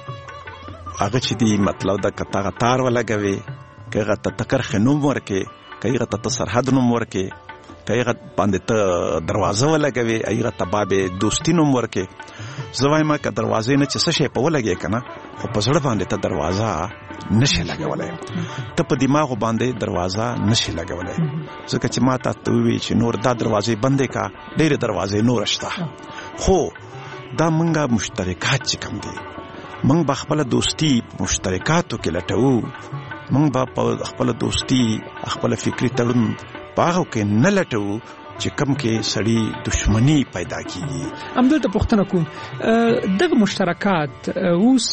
هغه چې دی مطلب د کتاغه تار ولګوي کغه ته تکر خنوم ورکه کغه ته سرحد نوم ورکه کغه باندې ته دروازه ولګوي ایغه تبابه دوستی نوم ورکه زوایم که دروازه نه چې څه شي په ولګي کنه خو په زړه باندې ته دروازه نشي لګولای ته په دماغ باندې دروازه نشي لګولای ځکه چې ما ته وی چې نور دا دروازه بندې کا ډېر دروازه نور شته. خو دا منګه مشترکات چې کوم دي منګ په خپل دوستی مشترکاتو کې لټو منګ په خپل دوستی خپل فکری تړون پاغو کې نه لټو چې کوم کې سړی دښمنی پیدا کیږي. همدلته پوښتنه کوم دغه مشترکات اوس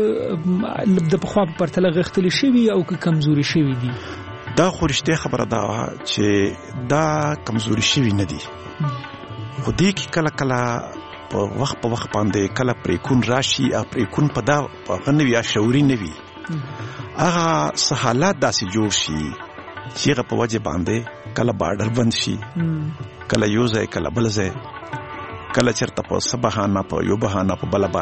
د پخوا په پرتله غښتلي شوي او که کمزوري شوي دي؟ دا خو رښتیا خبره ده چې دا کمزوري شوي نه دي خو دې کې کله کله په وخت په وخت باندې کله پریکون راشي او پریکون په دا غنوي یا شعوري نه وي هغه سہالات داسې جوړ شي چې هغه په وجه باندې کله بارډر بند شي کله یو ځای کله بل ځای کله چرته په سبهانه په یو بهانه په بل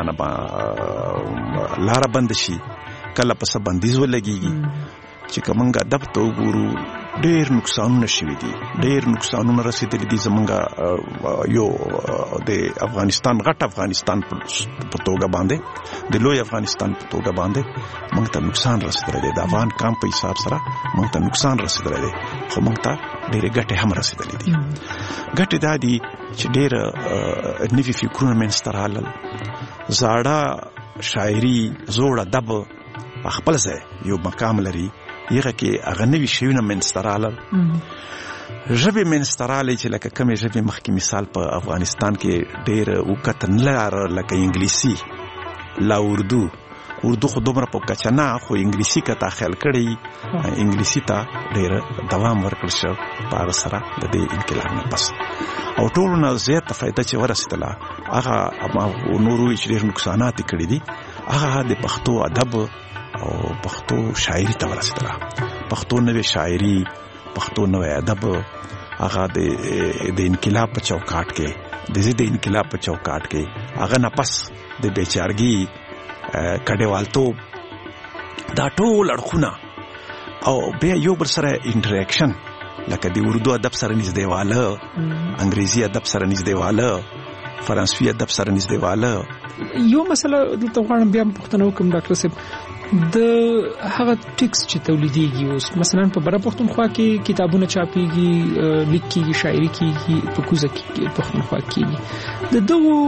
باندې لار بند شي کله په سبندیز ولګيږي چې کومنګ ادب ته وګورو ډېر نقصانونه شوي دي ډېر نقصانونه رسیدلي دي زمونږ یو د افغانستان غټ افغانستان په توګه باندې د لوی افغانستان په توګه باندې موږ ته نقصان رسیدلی دی د افغان کام په حساب سره موږ ته نقصان رسیدلی دی خو موږ ته ډېرې ګټې هم رسیدلې دي. ګټې دا دي چې ډېر نوي فکرونه منځته رالل زاړه شاعري زوړ ادب خپل ځای یو مقام لري یغه کې هغه نوي شیونه منځته رالل ژبې منځته رالې چې لکه کومې ژبې مخکې مثال په افغانستان کې ډېر وکت نه لاره لکه انګلیسي لا اردو اردو خو دومره په کچه نه خو انګلیسي که تا خیال کړی انګلیسي ته ډېر دوام ورکړل شو په هغه سره د دې انقلاب نه پس او ټولو نه زیاته فایده چې ورسېدله هغه نورو چې ډېر نقصانات یې کړي دي هغه د پښتو ادب او پښتو شاعري ته ورسېدله. پښتو نوې شاعري پښتو نوې ادب هغه د د انقلاب په چوکاټ کې د زید انقلاب په چوکاټ کې هغه نه پس د بیچارګي کډوالتوب دا ټول اړخونه او بیا یو بل سره انټریکشن لکه د اردو ادب سره نږدې واله انګریزي ادب سره نږدې واله فرانسوي ادب سره نږدې واله یو مسله دلته غواړم بیا پوښتنه وکړم ډاکټر صاحب د هغه ټیکس چې تولیدېږي اوس مثلا په بره پښتونخوا کې کتابونه چاپېږي لیک کېږي شاعري کېږي په کوزه کې پښتونخوا کېږي د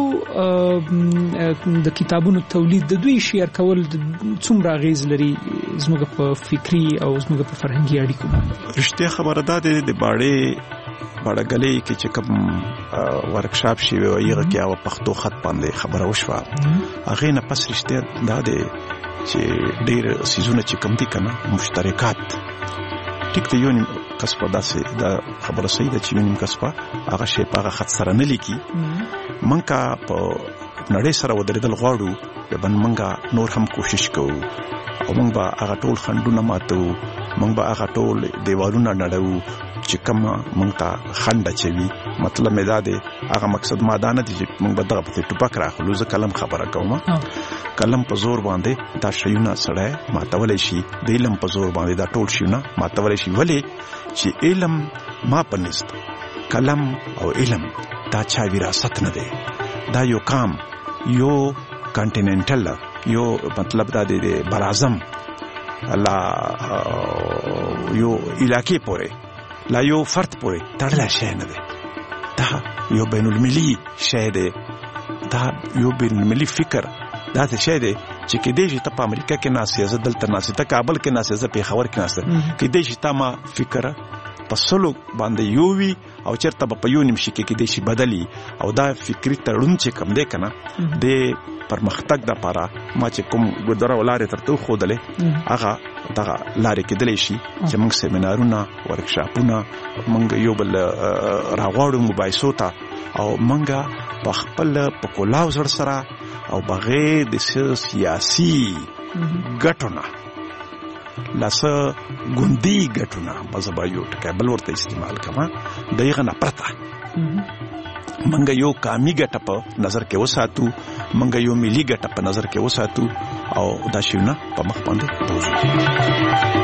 دغو د کتابونو تولید د دوی شیر کول څومره اغېز لري زموږ په فکري او زموږ په فرهنګي اړیکو باندې رښتیا خبره ده د باړې باړګلې کې چې کوم ورکشاپ شي وي هغه کې او پښتو خط باندې خبره وشوه هغه نه پس رښتیا دا د چې ډېر سيزونه چې کوم دي کنه مشترکات ټیک ته یو نیم کسبه داسې دا خبره صحیح ده چې یو نیم کسبه هغه شی په هغه خط سره نه لیکي منګه په نړۍ سره ودرېدل غواړو یا بن منګه نور هم کوشش کوو او موږ به هغه ټول خنډونه ماتو موږ به هغه ټول دیوالونه نړو چې کوم موږ ته خنډ اچوي مطلب مې دا دی هغه مقصد ما دا نه دی چې موږ به دغه په ټوپک راخلو زه کلم خبره کوم کلم په زور باندې دا شیونه سره ماتولای شي د علم په زور باندې دا ټول شیونه ماتولای شي ولې چې علم ما پنيست کلم او علم دا چا وراثت نه دی دا یو کام یو کانټیننټل یو مطلب دا دی برازم لا یو علاقې پورې لا یو فرد پورې تړل شي نه دی دا یو بین المللي شی دی دا یو بین المللي فکر دا څه شی دی چې کې دې چې په امریکا کې ناسیازه دلته ناسیازه کابل کې ناسیازه په خبر کې ناسیازه کې دې چې تا ما فکر په سلو باندې یو وی او چرته په یو نیم شي کې دې شي بدلی او دا فکری تړون چې کم دی کنه د پرمختګ د پاره ما چې کوم ګذره ولاره ترته خودلې هغه دا لارې کې دلې شي چې موږ سیمینارونه ورکشاپونه موږ یو بل راغواړو مباحثو ته او موږ په خپل په کولاو زړه سره او بغیر د سیاسي ګټونه لاسه ګوندی ګټونه مزبا یو ټکای بل ورته استعمال کما دغه نه پرته منګ یو کامی ګټه په نظر کې وساتو منګ یو ملي ګټه په نظر کې وساتو او دا شیونه په مخ باندې بوزو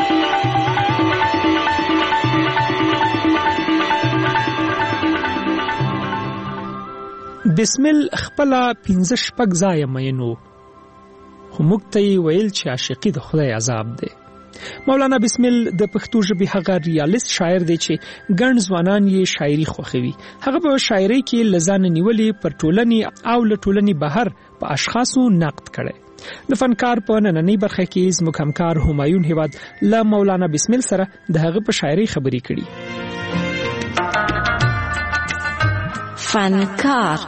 بسمل خپل پنځه شپږ ځای مینو خو موږ ته ویل چې عاشقي د خدای عذاب دی مولانا بسمل د پښتو ژبې هغه ریالیست شاعر دی چې ګڼ ځوانان یې شاعري خوښوي هغه په شاعري کې لزان نیولې پر ټولنې او له ټولنې بهر په اشخاصو نقد کړي د فنکار په نننۍ برخه کې زموږ همکار همایون هیواد له مولانا بسمل سره د هغه په شاعري خبرې کړي فنکار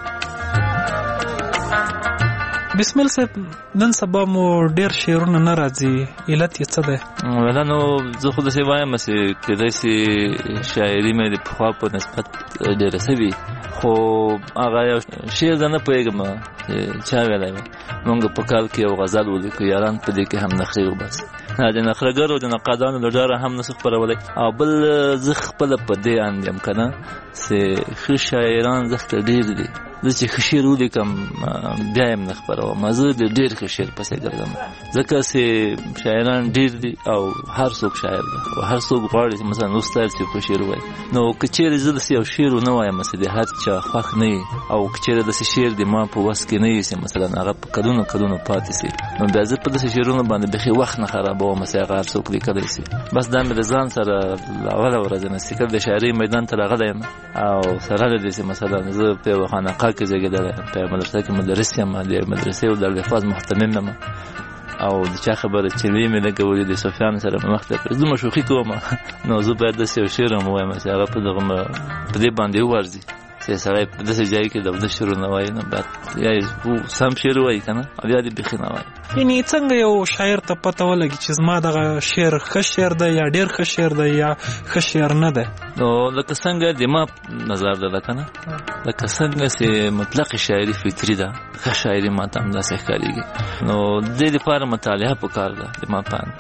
بسم الله صاحب نن سبا مو ډیر شعرونه نه راځي علت یې څه ده؟ ولنو زه خو داسې وایم چې کېدای شي شاعري مې د پخوا په نسبت ډېره سوي خو هغه یو شعر زه نه پوهېږم چې چا ویلی وي مونږ په کال کې یو غزل ولیکو یاران په دې کې هم نخرې وباسي د نخرهګرو د نقادانو له ډاره هم نسو خپرولی او بل زه خپله په دې اند یم که نه چې ښه شاعران زه ته ډېر دي زه چې ښه شعر ولیکم بیا یې هم نه خپروم زه د ډېر ښه شعر پسې ګرځم ځکه چې شاعران ډېر دي او هر څوک شاعر دی او هر څوک غواړي چې مثلا استاد چې ښه شعر ووایي نو که چېرې زه داسې یو شعر ونه وایم چې د هر چا خوښ نه وي او که چېرې داسې شعر د ما په وس کې نه وي چې مثلا هغه په کلونو کلونو پاتې سي نو بیا زه په داسې شعرونو باندې بیخي وخت نه خرابوم چې هغه هر څوک لیکلی سي بس دا مې د ځان سره اوله ورځ نه سیکل د شاعرۍ میدان ته راغلی یم او سره له دې چې مثلا زه په یوه خانقاه کې زېږېدلی یم په مدرسه کې مدرس یم د مدرسې او دارالحفاظ محتمم یم او د چا خبره چې وی مې لږه ولې د سفیان سره مې مخ ته کړه زه مشوخي کوم نو زه باید داسې یو شعر هم ووایم چې هغه په دغه په دې باندې وورځي چې سړی په داسې ځای کې د بده شعرونه وایي نو باید یا یې سم شعر وایي که نه او یا دې بیخي نه وایي یعنې څنګه یو شاعر ته پته ولګي چې زما دغه شعر ښه شعر دی یا ډېر ښه شعر دی یا ښه شعر نه دی نو لکه څنګه د ما نظر ده که نه لکه څنګه چې مطلق شاعري فطري ده ښه شاعري ما ته همداسې ښکارېږي نو د دې لپاره مطالعه پکار ده د ما په اند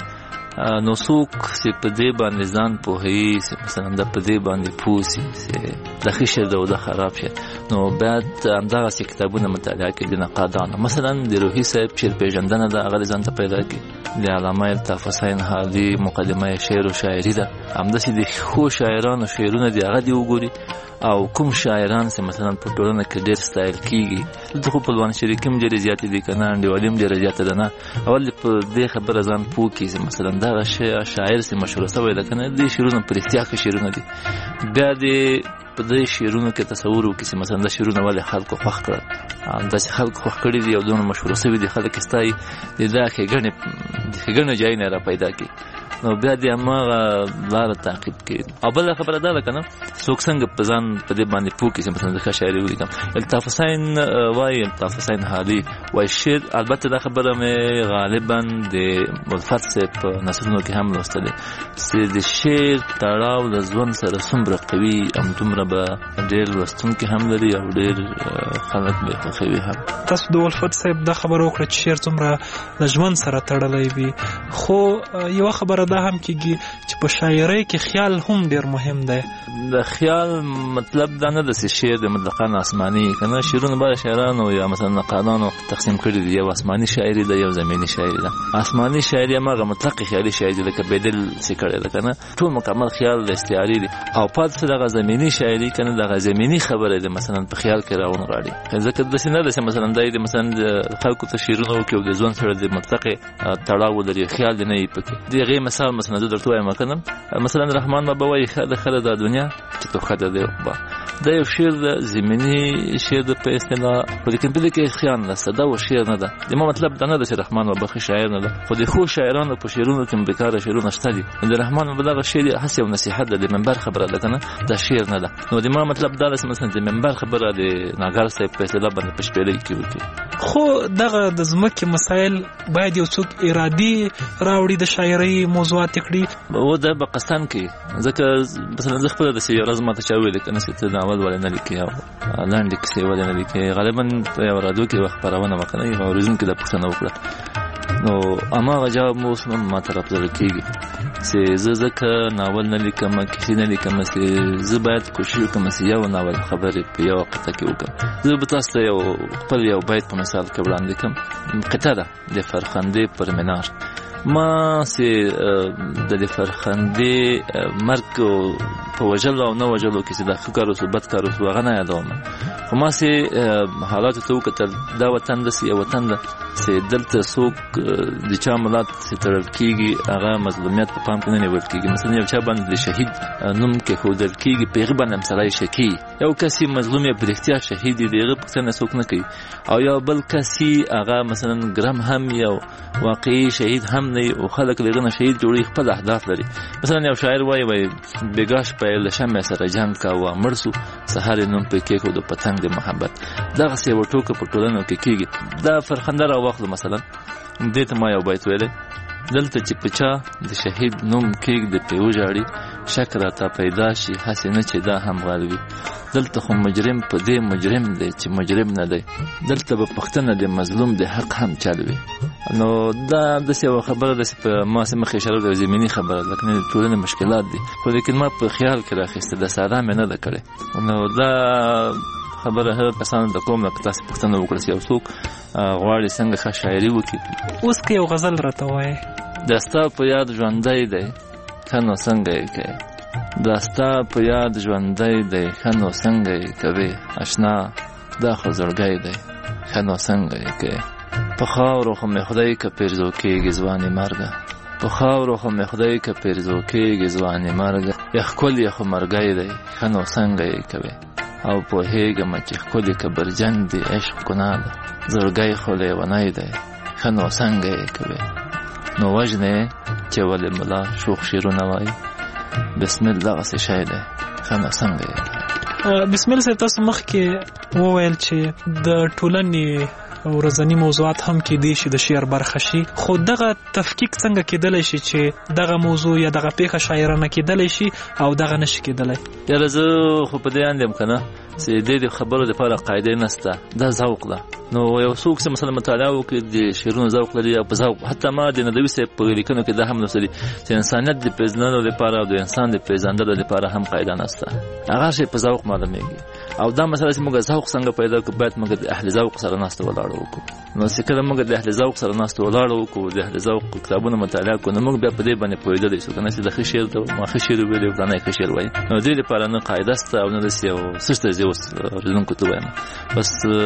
نو څوک چې په دې باندې ځان پوهوي چې مثلا د په دې باندې پوسي چې د ښه شی ده او د خراب شی نو باید همدغسې کتابونه مطالعه کړي د نقادانو مثلا د روحي صاحب شعر پېژندنه ده هغه ځان ته پیدا کړي د علامه الطاف حسین حادي مقدمه شعر و شاعري ده همداسې د ښو شاعرانو شعرونه دي هغه دې وګوري او کوم شاعران چې مثلا په ټولنه کې ډېر ستایل کیږي دلته خو پهلوان شریکي هم ډېرې زیاتې دي که نه انډیوالي هم ډېره زیاته ده نه اول په دې خبره ځان پوه کړي چې مثلا دغه شاعر چې مشهوره شوی ده که نه دې شعرونه په رښتیا ښه شعرونه دي بیا دې په دې شعرونو کې تصور وکړي چې مثلا دا شعرونه ولې خلکو خوښ کړل همداسې خلکو خوښ کړي دي او دونه مشهوره شوي دي خلک یې ستایي د دا ښېګڼې د ښېګڼو ځایونه یې را پیدا کړي نو بیا دې هماغه لاره تعقیب کړي او بله خبره دا ده که نه څوک څنګه په ځان په دې باندې پوه کړي چې مثلا د ښه شاعري ولیکم الطاف حسین وایي الطاف حسین حادي وایي شعر البته دا خبره مې غالبا د ملفت صاحب په نثرونو کې هم لوستلې چې د شعر تړاو د ژوند سره څومره قوي همدومره به ډېر لوستونکي هم لري او ډېر خلک به یې خوښوي هم تاسو د ولفت صاحب دا خبره وکړه چې شعر څومره د ژوند سره تړلی وي خو یوه خبره دا هم کېږي چې په شاعرۍ کې خیال هم ډېر مهم دی د خیال مطلب دا نه ده چې شعر د مطلقاً آسماني که نه شعرونه بعضې شاعرانو یا مثلا نقادانو تقسیم کړي دي یو آسماني شاعري ده یو زمیني شاعري ده آسماني شاعري هماغه مطلق خیالي شاعري ده که بېدل چې کړی ده که نه ټول مکمل خیال د استعاري دي او پاتې څه دغه زمیني شاعري که نه دغه زمیني خبره ده مثلا په خیال کې راونغاړي ځکه داسې نه ده چې مثلا دا یې مثلا د خلکو ته شعرونه وکړي او د ژوند سره د مطلق تړاو ولري خیال دې نه وي پکې د هغې مثال مثلا زه درته وایم که نه مثلا رحمان بابا وایي ښه ده ښه ده دا دنیا چې تو ښه ده دی با دا یو شعر د زمیني شعر د په اصطلاح خو لیکن په دې کې خیال نشته دا و شعر نه ده زما مطلب دا نه ده چې رحمان بابا ښه شاعر نه ده خو د ښو شاعرانو په شعرونو کې بېکاره شعرونه شته دي د رحمان بابا دغه شعر هسې یو نصیحت ده د منبر خبره ده که نه دا شعر نه ده نو د ما مطلب دا ده چې مثلا د منبر خبره د ناګر صاحب په اصطلاح باندې په شپېلۍ کې وکړي خو دغه د ځمکې مسایل باید یو څوک ارادي راوړي د شاعرۍ موضوعات کړي و دا به قسم کې ځکه مثلا زه خپله داسې یو ورځ ماته چا ویلې که نه چې ته ناول ولې نه لیکې او لنډې کیسې ولې نه لیکې غالبا په یوه راډیو کې یوه خپرونه وه که نه یوه اورېدونکي دا پوښتنه وکړه نو هماغه جواب مو اوس هم ما ته راپدره کېږي چې زه ځکه ناول نه لیکم کیسې نه لیکم چې زه باید کوشش وکړم چې یو ناول خبرې په یوه قطعه کې وکړم زه به تاسو ته یو خپل یو بیت په مثال کې وړاندې کړم قطعه ده د فرخندې پر منار ما چې د دې فرخندې مرګ په وژلو او نه وژلو کې چې دا ښه کار وسو بد کار وسو هغه نه یادوم خو ما چې حالاتو ته وکتل دا وطن داسې یو وطن ده چې دلته څوک د چا ملات چې تړل کېږي هغه مظلومیت په پام کې نه نیول کېږي مثلا یو چا باندې د شهید نوم کېښودل کېږي په هغې باندې هم سړی شکي یو کس یې مظلوم یې په رښتیا شهید دی د هغه پوښتنه څوک نه کوي او یو بل کس یې هغه مثلا ګرم هم یو واقعي شهید هم نه او خلک د هغه نه شهید جوړوي خپل اهداف لري مثلا یو شاعر وایي وایي بېګا شپه یې له شمعې سره جنګ کاوه مړ سو سهار یې نوم پرې کېښود په تنګ د محبت دغسې یوه ټوکه په ټولنو کې کېږي دا فرخنده راواخلو مثلا دې ته ما یو بیت ویلی دلته چې په چا د شهید نوم کېږدې پرې وژاړي شک راته پیدا شي هسې نه چې دا هم غل وي دلته خو مجرم په دې مجرم دی چې مجرم نه دی دلته به پوښتنه د مظلوم د حق هم چل وي نو دا داسې یوه خبره ده چې په ما سې مخکې اشاره ده زمیني خبره ده لکن د ټولنې مشکلات دي خو لیکن ما په خیال کې راخیسته د ساده مې نه ده کړې نو دا خبره هغه کسانو د کوم نه که تاسې پوښتنه وکړه چې یو څوک غواړي څنګه ښه شاعري وکړي اوس که یو غزل راته وایې دا ستا په یاد ژوندی دی ښه نو څنګه یې کوې دا ستا په یاد ژوندی دی ښه نو څنګه یې کوې اشنا دا خو زړګی دی ښه نو څنګه یې کوې په خاورو خو مې خدای که پیرزو کېږي ځوانې مرګه په خاورو خو مې خدای که پیرزو کېږي ځوانې مرګه یا ښکل یې خو مرګی دی ښه نو څنګه یې کوې او پوهېږم چې ښکلې که برجن دی عشق ګناه ده زړګی خو لیونی دی ښه نو څنګه یې کوې نو وژنې چې ولې ملا شوخ شعرونه وایي بسمل دغسې شی دی ښه نو څنګه یې بسمل صاحب تاسو مخکې وویل چې د ټولنې ورځنی موضوعات هم کې دي چې د شعر برخه شي، خو دغه تفکیک څنګه کېدلی شي چې دغه موضوع یا دغه پیښه شاعرانه کېدلی شي او دغه نشي کېدلی؟ یاره زه خو په دې اندیم که نه چې د دې خبرو دپاره قاعدې نشته، دا ذوق ده. نو یو څوک چې مثلا مطالعه وکړي د شعرونو ذوق لري او په ذوق، حتی ما د ندوي صاحب په لیکنو کې دا هم لوستلي چې انسانیت د پېژندلو لپاره او د انسان د پېژندلو لپاره هم قاعده نشته، هغه شی په ذوق معلومېږي. او دا مسله چې موږ ذوق څنګه پیدا کړو، باید موږ د اهل ذوق سره ناسته ولاړه وکړو. نو چې کله موږ د اهل ذوق سره ناسته ولاړه وکړو، د اهل ذوق کتابونه مطالعه کړو، نو موږ بیا په دې باندې پوهېدلی شو که نه چې د ښه شعر ته ما ښه شعر ویلی او فلانی ښه شعر وایي. نو دې لپاره نه قاعده شته او نه داسې یو څه شته چې اوس اورېدونکو ته وایم. بس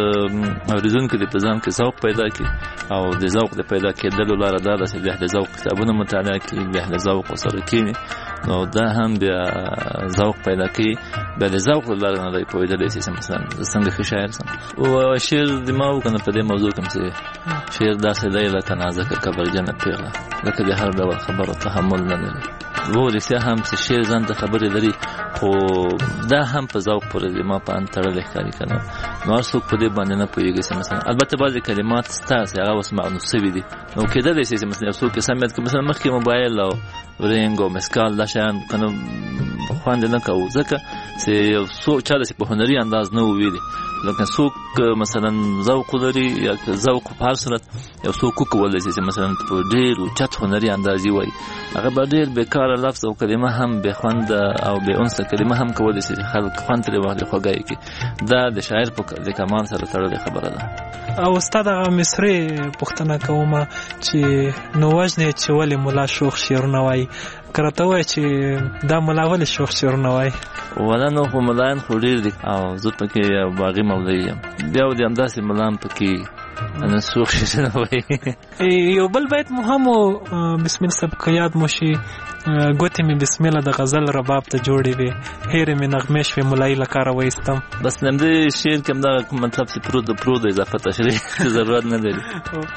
اورېدونکي دې په ځان کې ذوق پیدا کړي او د ذوق د پیدا کېدلو لاره دا ده چې د اهل ذوق کتابونه مطالعه کړي، د اهل ذوق ورسره کښېني، نو دا هم بیا ذوق پیدا کوي. بیا د ذوق له لارې نه دی پوهېدلی چې مثلا څنګه ښه شاعر سم. او شعر د ما وکنه په دې موضوع کې چې شعر داسې دی لکه نازکه کبرجنه پیغله، لکه د هر ډول خبرو تحمل نه لري. و رښتیا هم چې شعر ځان ته خبرې لري، خو دا هم په ذوق پورې د ما په اند تړلی ښکاري که نه. نو هر څوک په دې باندې نه پوهېږي چې مثلا البته بعضې کلمات شته چې هغه اوس معنوس شوي دي، نو کېدلی شي چې مثلا یو څوک یې سم یاد کړي. مثلا مخکې موبایل او رنګ او مسکال دا شیان که نه خوند یې نه کوو، ځکه چې یو څوک چا داسې په هنري انداز نه و ویلي. لکه څوک مثلا ذوق ولري یا ذوق په هر صورت یو څوک وکولی شي چې مثلا په ډېر اوچت هنري انداز یې وایي، هغه به ډېر بېکاره لفظ او کلمه هم بې خونده او بې انسه کلمه هم کولی شي چې خلک خوند ترې واخلي، خوږه یې کړي. دا د شاعر په د کمال سره تړلې خبره ده. او استاد هغه مصري پوښتنه کومه چې نو وژنې چې ولې ملا شوخ شعرونه وایي، که راته ووایه چې دا ملا ولې شوخ شعرونه وایي؟ ولا نو خو ملایان خو ډېر دي او زه پکې یو باغي مولوي یم، بیا د همداسې ملام پکې نه شوخ شعرونه وایي. یو بل بیت مو هم بسم الله صاحب که یاد مو شي، ګوتې مې بسم الله د غزل رباب ته جوړې وې، هیرې مې نغمې شوې ملایي له کاره وایستم. بس همدې شعر کې همدغه مطلب چې پرو د پرو د اضافه تشریح ضرورت نه لري.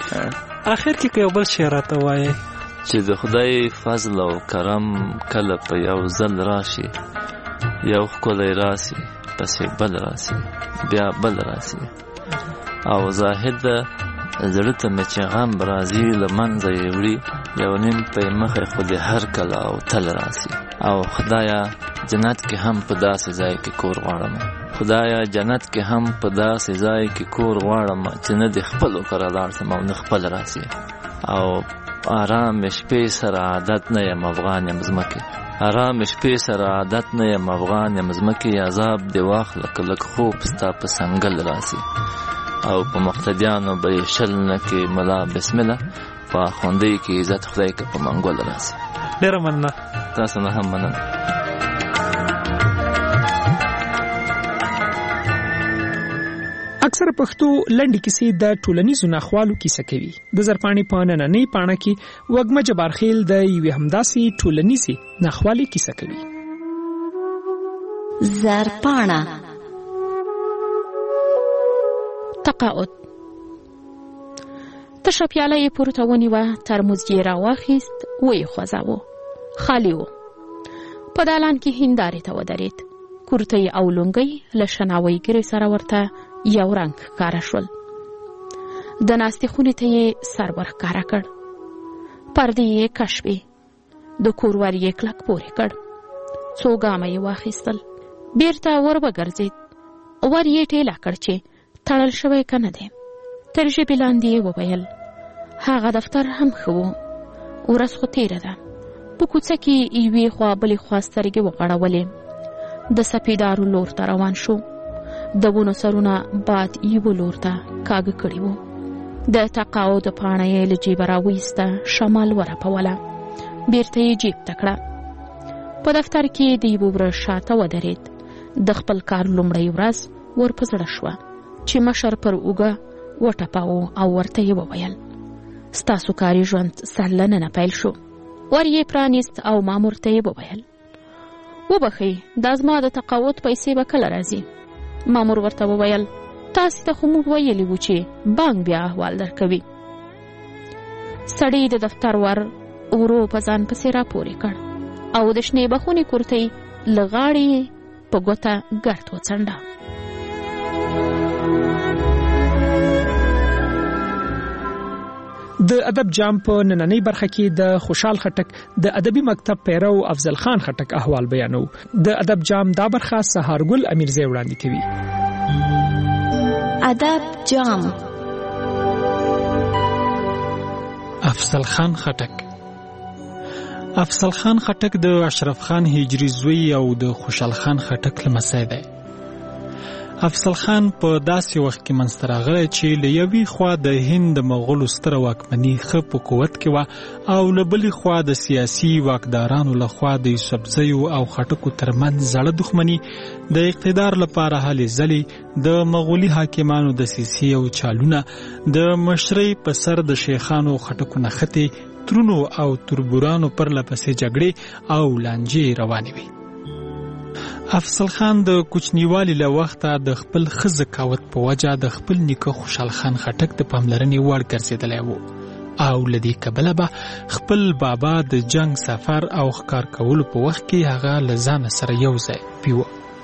آخر کې که یو بل شعر راته وایې چې د خدای فضل او کرم کله په یو ځل راشي، یو ښکلی راسي پسې بل راسي بیا بل راسي، او زاهد زړه ته مې چې غم راځي له منځه یې وړي، یو نیم پی مخې خو دې هر کله او تل راسي. او خدایا جنت کې هم په داسې ځای کې کور غواړم، خدایا جنت کې هم په داسې ځای کې کور غواړم چې نه د خپلو کره لاړ شم او نه خپل راسي. او آرام شپې سره عادت نه یم افغان یم ځمکې، آرام شپې سره عادت نه یم افغان یم ځمکې، عذاب دې واخله که لږ خوب ستا په سنګل راسي. او په مقتدیانو به یې شل نه کې ملا بسم الله، په خوندۍ کې عزت خدای که په منګول راسي. ډېره مننه. تاسو نه هم مننه. اکثره پښتو لنډې کیسې د ټولنیزو ناخوالو کیسه کوي. د زرپاڼې په نننۍ پاڼه کې وږمه جبارخیل د یوې همداسې ټولنیزې ناخوالې کیسه کوي. زرپاڼه تقاعد. تشه پیاله یې پورته ونیوه، ترموز یې راواخیست، ویې خوځاوه، خالي و. په دالان کې هندارې ته ودرېد، کورتۍ او لونګۍ له شناوۍ ګرې سره ورته یو رنګ ښکاره شول. د ناستې خونې ته یې سر ورښکاره کړ، پردې یې کش وې، د کور ور یې کلک پورې کړ، څو ګامه یې واخیستل، بیرته ور وګرځېد، ور یې ټېله کړ چې تړل شوی که نه دی. تر ژبې لاندې یې وویل هغه دفتر هم ښه و، ورځ خو تېره ده. په کوڅه کې یوې خوا بلې خوا سترګې وغړولې، د سپېدارو لور ته روان شو، د ونو سرونه باد یوه لور ته کاږه کړي وو. د تقاعد پاڼه یې له جیبه راویسته، شمال ورپوله، بیرته یې جیب ته کړه. په دفتر کې د یوه ورځ شاته ودرېد، د خپل کار لومړۍ ورځ ور په زړه شوه چې مشر پر اوږه وټپاوه او ورته یې وویل ستاسو کاري ژوند سر له ننه پیل شو. ور یې پرانیست او مامور ته یې وویل وبخئ، دا زما د تقاعد پیسې به کله راځي؟ مامور ورته وویل تاسې ته خو موږ ویلي وو چې بانک بیا احوال درکوي. سړی د دفتر ور ورو په ځان پسې راپورې کړ او د شنې بخونې کورتۍ له غاړې په ګوته ګرد وڅنډه. د ادب جام په نننۍ برخه کې د خوشحال خټک د ادبي مکتب پیرو افضل خان خټک احوال بیانو. د ادب جام دا برخه سهارګل امیرزی وړاندې کوي. ادب جام. افضل خان خټک افضل خان خټک د اشرف خان هجری زوی او د خوشحال خان خټک لمسی دی. افضل خان په داسې وخت کې منځته راغلی چې له یوې خوا د هند د مغولو ستره واکمني ښه په قوت کې وه او له بلې خوا د سیاسي واکدارانو له خوا د یوسفزیو او خټکو ترمنځ زړه دښمني د اقتدار لپاره هلې ځلې د مغولي حاکمانو دسیسې او چالونه د مشرۍ په سر د شیخانو خټکو نښتې ترونو او تربورانو پرله پسې جګړې او لانجې روانې وې. افضل خان د کوچنیوالي له وخته د خپل ښه ذکاوت په وجه د خپل نیکه خوشحال خان خټک د پاملرنې وړ ګرځېدلی و او له دې کبله به خپل بابا د جنگ سفر او ښکار کولو په وخت کې هغه له ځانه سره یو ځای بیوه.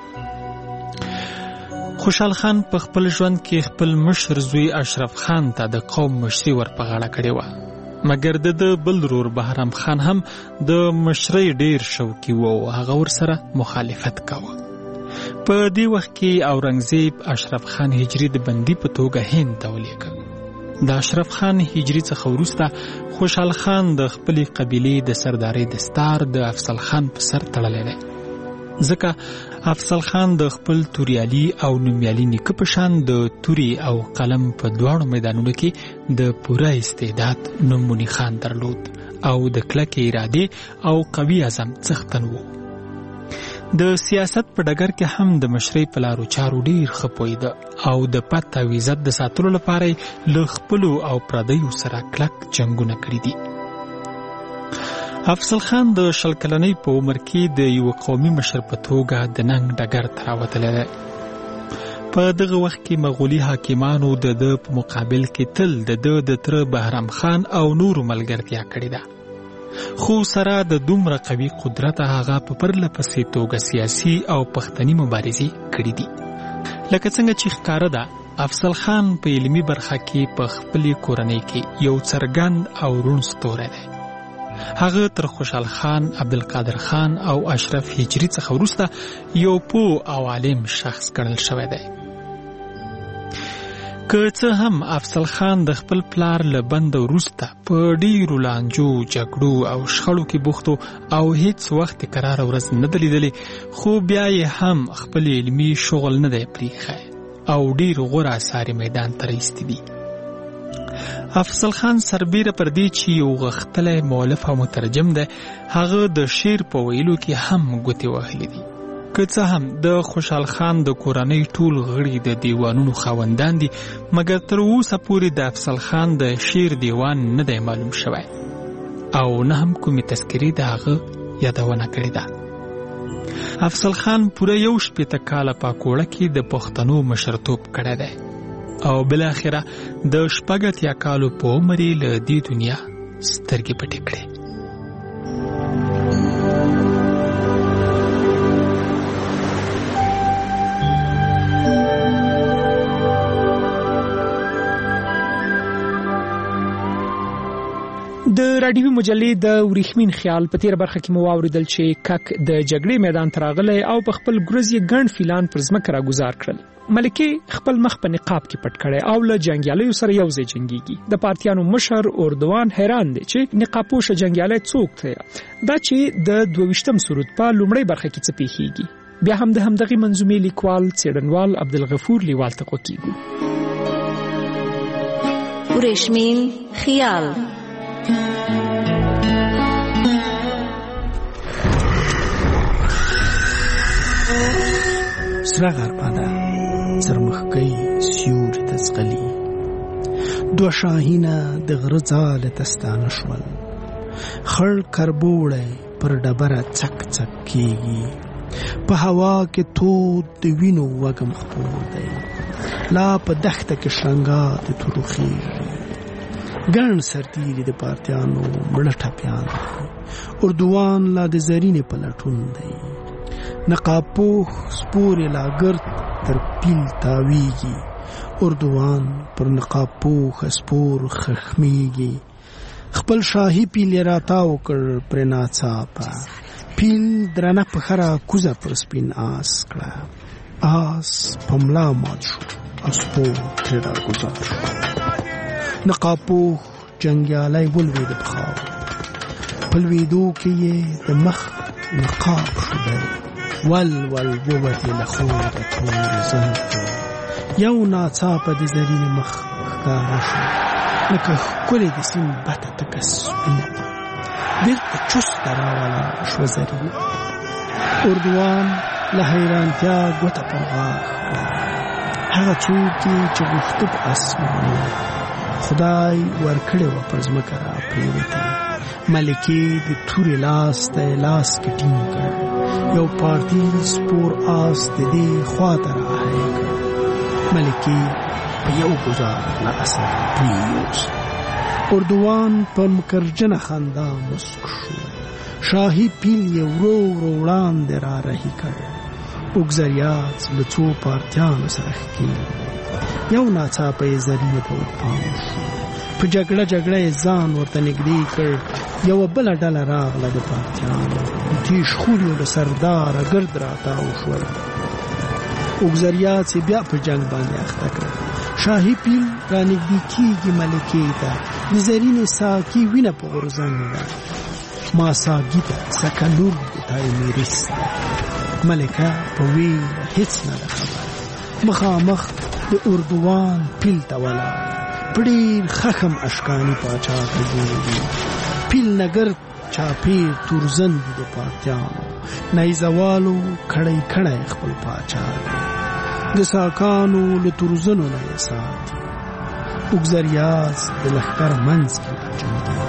خوشحال خان په خپل ژوند کې خپل مشر زوی اشرف خان ته د قوم مشري ور په غاړه کړې وه، مګر د بل ورور بهرام خان هم د مشرۍ ډیر شوقي و او هغه ورسره مخالفت کاوه. په دې وخت کې اورنګزیب اشرف خان هجری د بندي په توګه هند ته ولېږه. د اشرف خان هجری څخه وروسته خوشحال خان د خپلې قبیلې د سردارۍ دستار د افضل خان په سر تړلی دی، ځکه افضل خان د خپل توریالي او نومیالي نیکه په شان د توري او قلم په دواړو میدانونو کې د پوره استعداد نومونی خان درلود او د کلکې ارادې او قوي عزم څښتن و. د سیاست په ډګر کې هم د مشرۍ په لارو چارو ډیر ښه پوهېده او د پت او عزت د ساتلو لپاره له خپلو او پردیو سره کلک جنګونه کړي دي. افضل خان د شل کلنۍ په عمر کې د یو قومي مشر په توګه د ننګ ډګر ته راوتلی دی. په دغه وخت کې مغولي حاکمانو د ده په مقابل کې تل د ده د تره بهرام خان او نورو ملګرتیا کړې ده، خو سره د دومره قوي قدرت هغه په پرله پسې توګه سیاسي او پښتني مبارزې کړې دي. لکه څنګه چې ښکاره ده افضل خان په علمي برخه کې په خپلې کورنۍ کې یو څرګند او روڼ ستوری دی. هغه تر خوشحال خان، عبدالقادر خان او اشرف هجری څخه وروسته یو پوه او عالم شخص ګڼل شوی دی. که څه هم افضل خان د خپل پلار له بنده وروسته په ډیرو لانجو، جګړو او شخړو کې بوختو او هیڅ وخت قراره ورځ نه ده لیدلې، خو بیا یې هم خپل علمي شغل نه دی پریښی او ډیر غوره اثار میدان ته رایستي دي. افضل خان سربیره پر دې چې یو غښتلی مؤلف او مترجم دی، هغه د شعر په ویلو کې هم ګوتې وهلې دي. که څه هم د خوشحال خان د کورنۍ ټول غړي د دیوانونو خاوندان دي، مګر تر اوسه پورې د افضل خان د شعر دیوان نه دی معلوم شوی او نه هم کومې تذکرې د هغه یادونه کړې ده. افضل خان پوره یو شپېته کاله په اکوړه کې د پښتنو مشرتوب کړی دی او بالاخره د شپږ اتیا کالو په عمر یې له دې دنیا سترګې پټې کړې. د راډیوي مجلې د وریښمین خیال په تیر برخه کې مو واوریدل چې کک د جګړې میدان ته راغلی او په خپل ګروز یې ګڼ فیلان پر ځمکه راګوزار کړل. ملکې خپل مخ په نقاب کې پټ کړی او له جنګیالیو سره یو ځای جنګیږي. د پارتیانو مشر اردوان حیران دی چې نقاب پوشه جنګیالی څوک دی، دا چې د دویشتم سرود په لومړۍ برخه کې څه پیښیږي. بیا هم د همدغې منظومې لیکوال څېړنوال عبدالغفور لیوال ته غوږ کېږو. وریښمین خیال. سره غرباده سرمخکی سیوری تزغلی دو شاهینه د غره ځاله تستانه شول، خړ کربوړی پر ډبره چک چک کیږي، په هوا کې تود د وینو وږم خپور دی، لا په دښته کې شرنګا د تروخیږي، ګڼ سرتیري د پارتیانو مړه ټپیان دي، اردوان لا د زرینې په لټون دی، نقابپوح سپورې لا ګرد تر پیل تاویږي، اردوان پر نقابپوح سپور خښمیږي، خپل شاهي پیل راتاو کړ پر ناڅاپه پیل درنه په خره کوزه پر سپین آس کړه آس په ملا مات شو اسپو ترې راګوزار شو نقاپوخ جنګیالی ولوېد په خاورو په لوېدو کې یې د مخ نقاب شو دی ول ول ووتې له خوره تورې زلفې یو ناڅاپه د زرینې مخ ښکاره شو لکه ښکلې د سیند بته تکه سپینه بیرته چسته راولاړه شوه زرینه اردوان له حیرانتیا ګوته پر غاښ کړه هغه څوک چې غوښته په اسمان خدای ورکړې وه پر ځمکه را پرېوتې ملکې د تورې لاس ته لاس کې ټینګ کړ یو پارتي سپور آس د دې خواته راهی کړ ملکې په یو ګزار له اثر پرېوست اردوان په مکرجنه خندا مسک شو شاهي پیل یې ورو ورو وړاندې را رهي کړ اوږزریات له څو پارتیانو سره ښکېل یو ناڅاپه یې زرینې ته ورپام شو په جګړه جګړه یې ځان ورته نږدې کړ یوه بله ډله راغله د پارتیانو د تیش خوري له سرداره ګرد راتاو شول اوږزریات یې بیا په جنګ باندې اخته کړ شاهي پیل را نږدې کېږي ملکې ته د زرینې ساقي وینه په غورځنګ ده ما ساقي ته سکه لور د تای میریس ده ملکه په ویره هېڅ نه ده خبره مخامخ د اردوان پیل ته ولاړ په ډېر خښم اشکاني پاچا ته جوړوي پیل نګرد چاپېر تورزن دي د پارتیانو نیزوالو کړی کړی خپل پاچا دی د ساکانو له تورزنو نه یې ساتي اوږزریاز د لښکر منځ کې راجنګېږي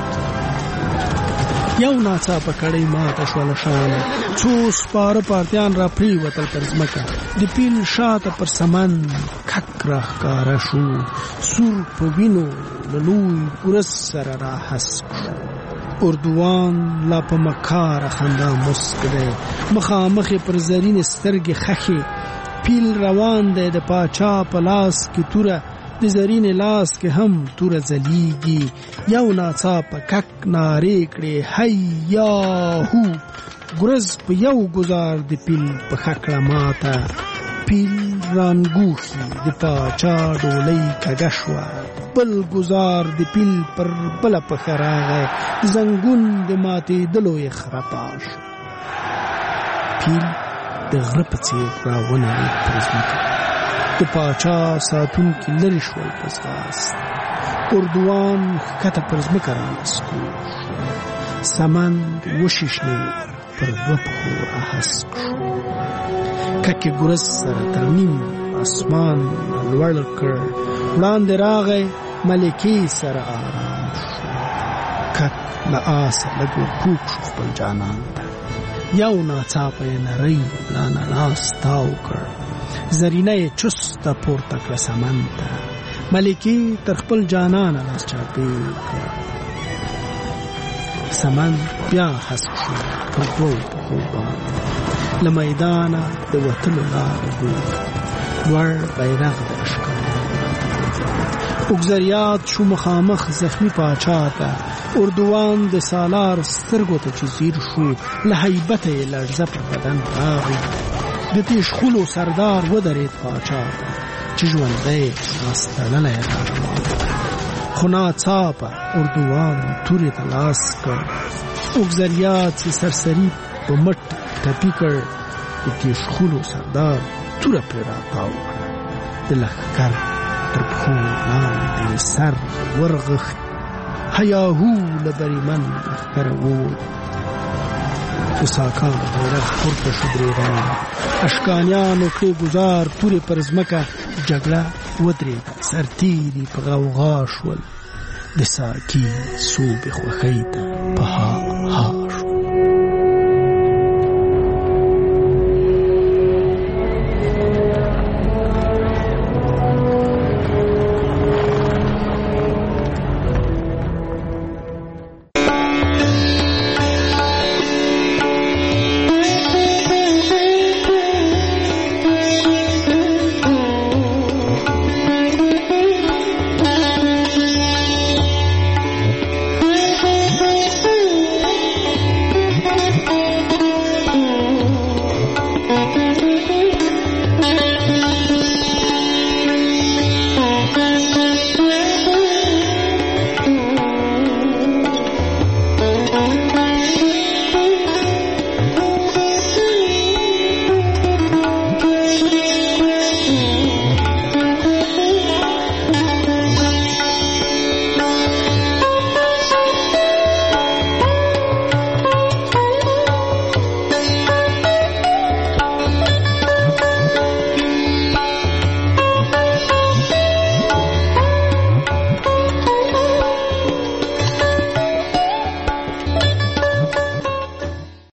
یو ناڅاپه کړۍ ماته شوه له شانه څو سپاره پارتیان را پرېوتل پر ځمکه د پیل شاته پر سمن کک راښکاره شو سور په وینو له لوی ورس سره را هسک شو اردوان لا په مکاره خندا مسک دی مخامخ یې پر زرینې سترګې خښې پیل روان دی د پاچا په لاس کې توره د زرینې لاس کې هم توره ځلیږي یو ناڅاپه کک نارې کړې هی یاهو ګرز په یو ګزار د پیل په ښه کړه ماته پیل رانګوښي د پاچا ډولۍ کږه شوه بل ګزار د پیل پر بله پښه راغی زنګون د ماتېدلو یې خرپا شو پیل د غره په څېر راونړېد پر ځمکه د پاچا ساتونکي لرې شول په ځغاست اردوان ښکته پر ځمکه رانسکور شو سمن وششنېد پر دوه پښو راهسک شو ککې ګرز سره تر نیم اسمان لوړ کړ وړاندې راغی ملکې سره آرام شو کک له آسه لږ ورکوږ شو خپل جانان ته یو ناڅاپه یې نری لانه لاس تاو کړ زرینه یې چسته پورته کړه سمن ته ملکې تر خپل جانانه لاس چاپېر کړ سمن بیا هسک شو پر دوو پښو باندې له میدانه د وتلو لاره ګوري لوړ بیرغ د اشکال اوږزریات شو مخامخ زخمی پاچا ته اردوان د سالار سترګو ته چې ځیر شو له هیبته یې لړزه پر بدن راغی د تیشخولو سردار ودرېد پاچا ته چې ژوندی لاس تړلی راروان خو ناڅاپه اردوان تورې ته لاس کړ اوږزریات یې سرسري په مټ ټپي کړ د تیشخولو سردار توره پرې راتاو کړه د لښکر تر پښو لاندې سر ورغښت هیاهو له بریمن لښکره ووت د ساکانو بیرغ پورته شو درېدان اشکانیانو کړې ګزار تورې پر ځمکه جګړه ودرېده سرتیري په غوغا شول د ساقي صوبې خوښۍ ته په ها ها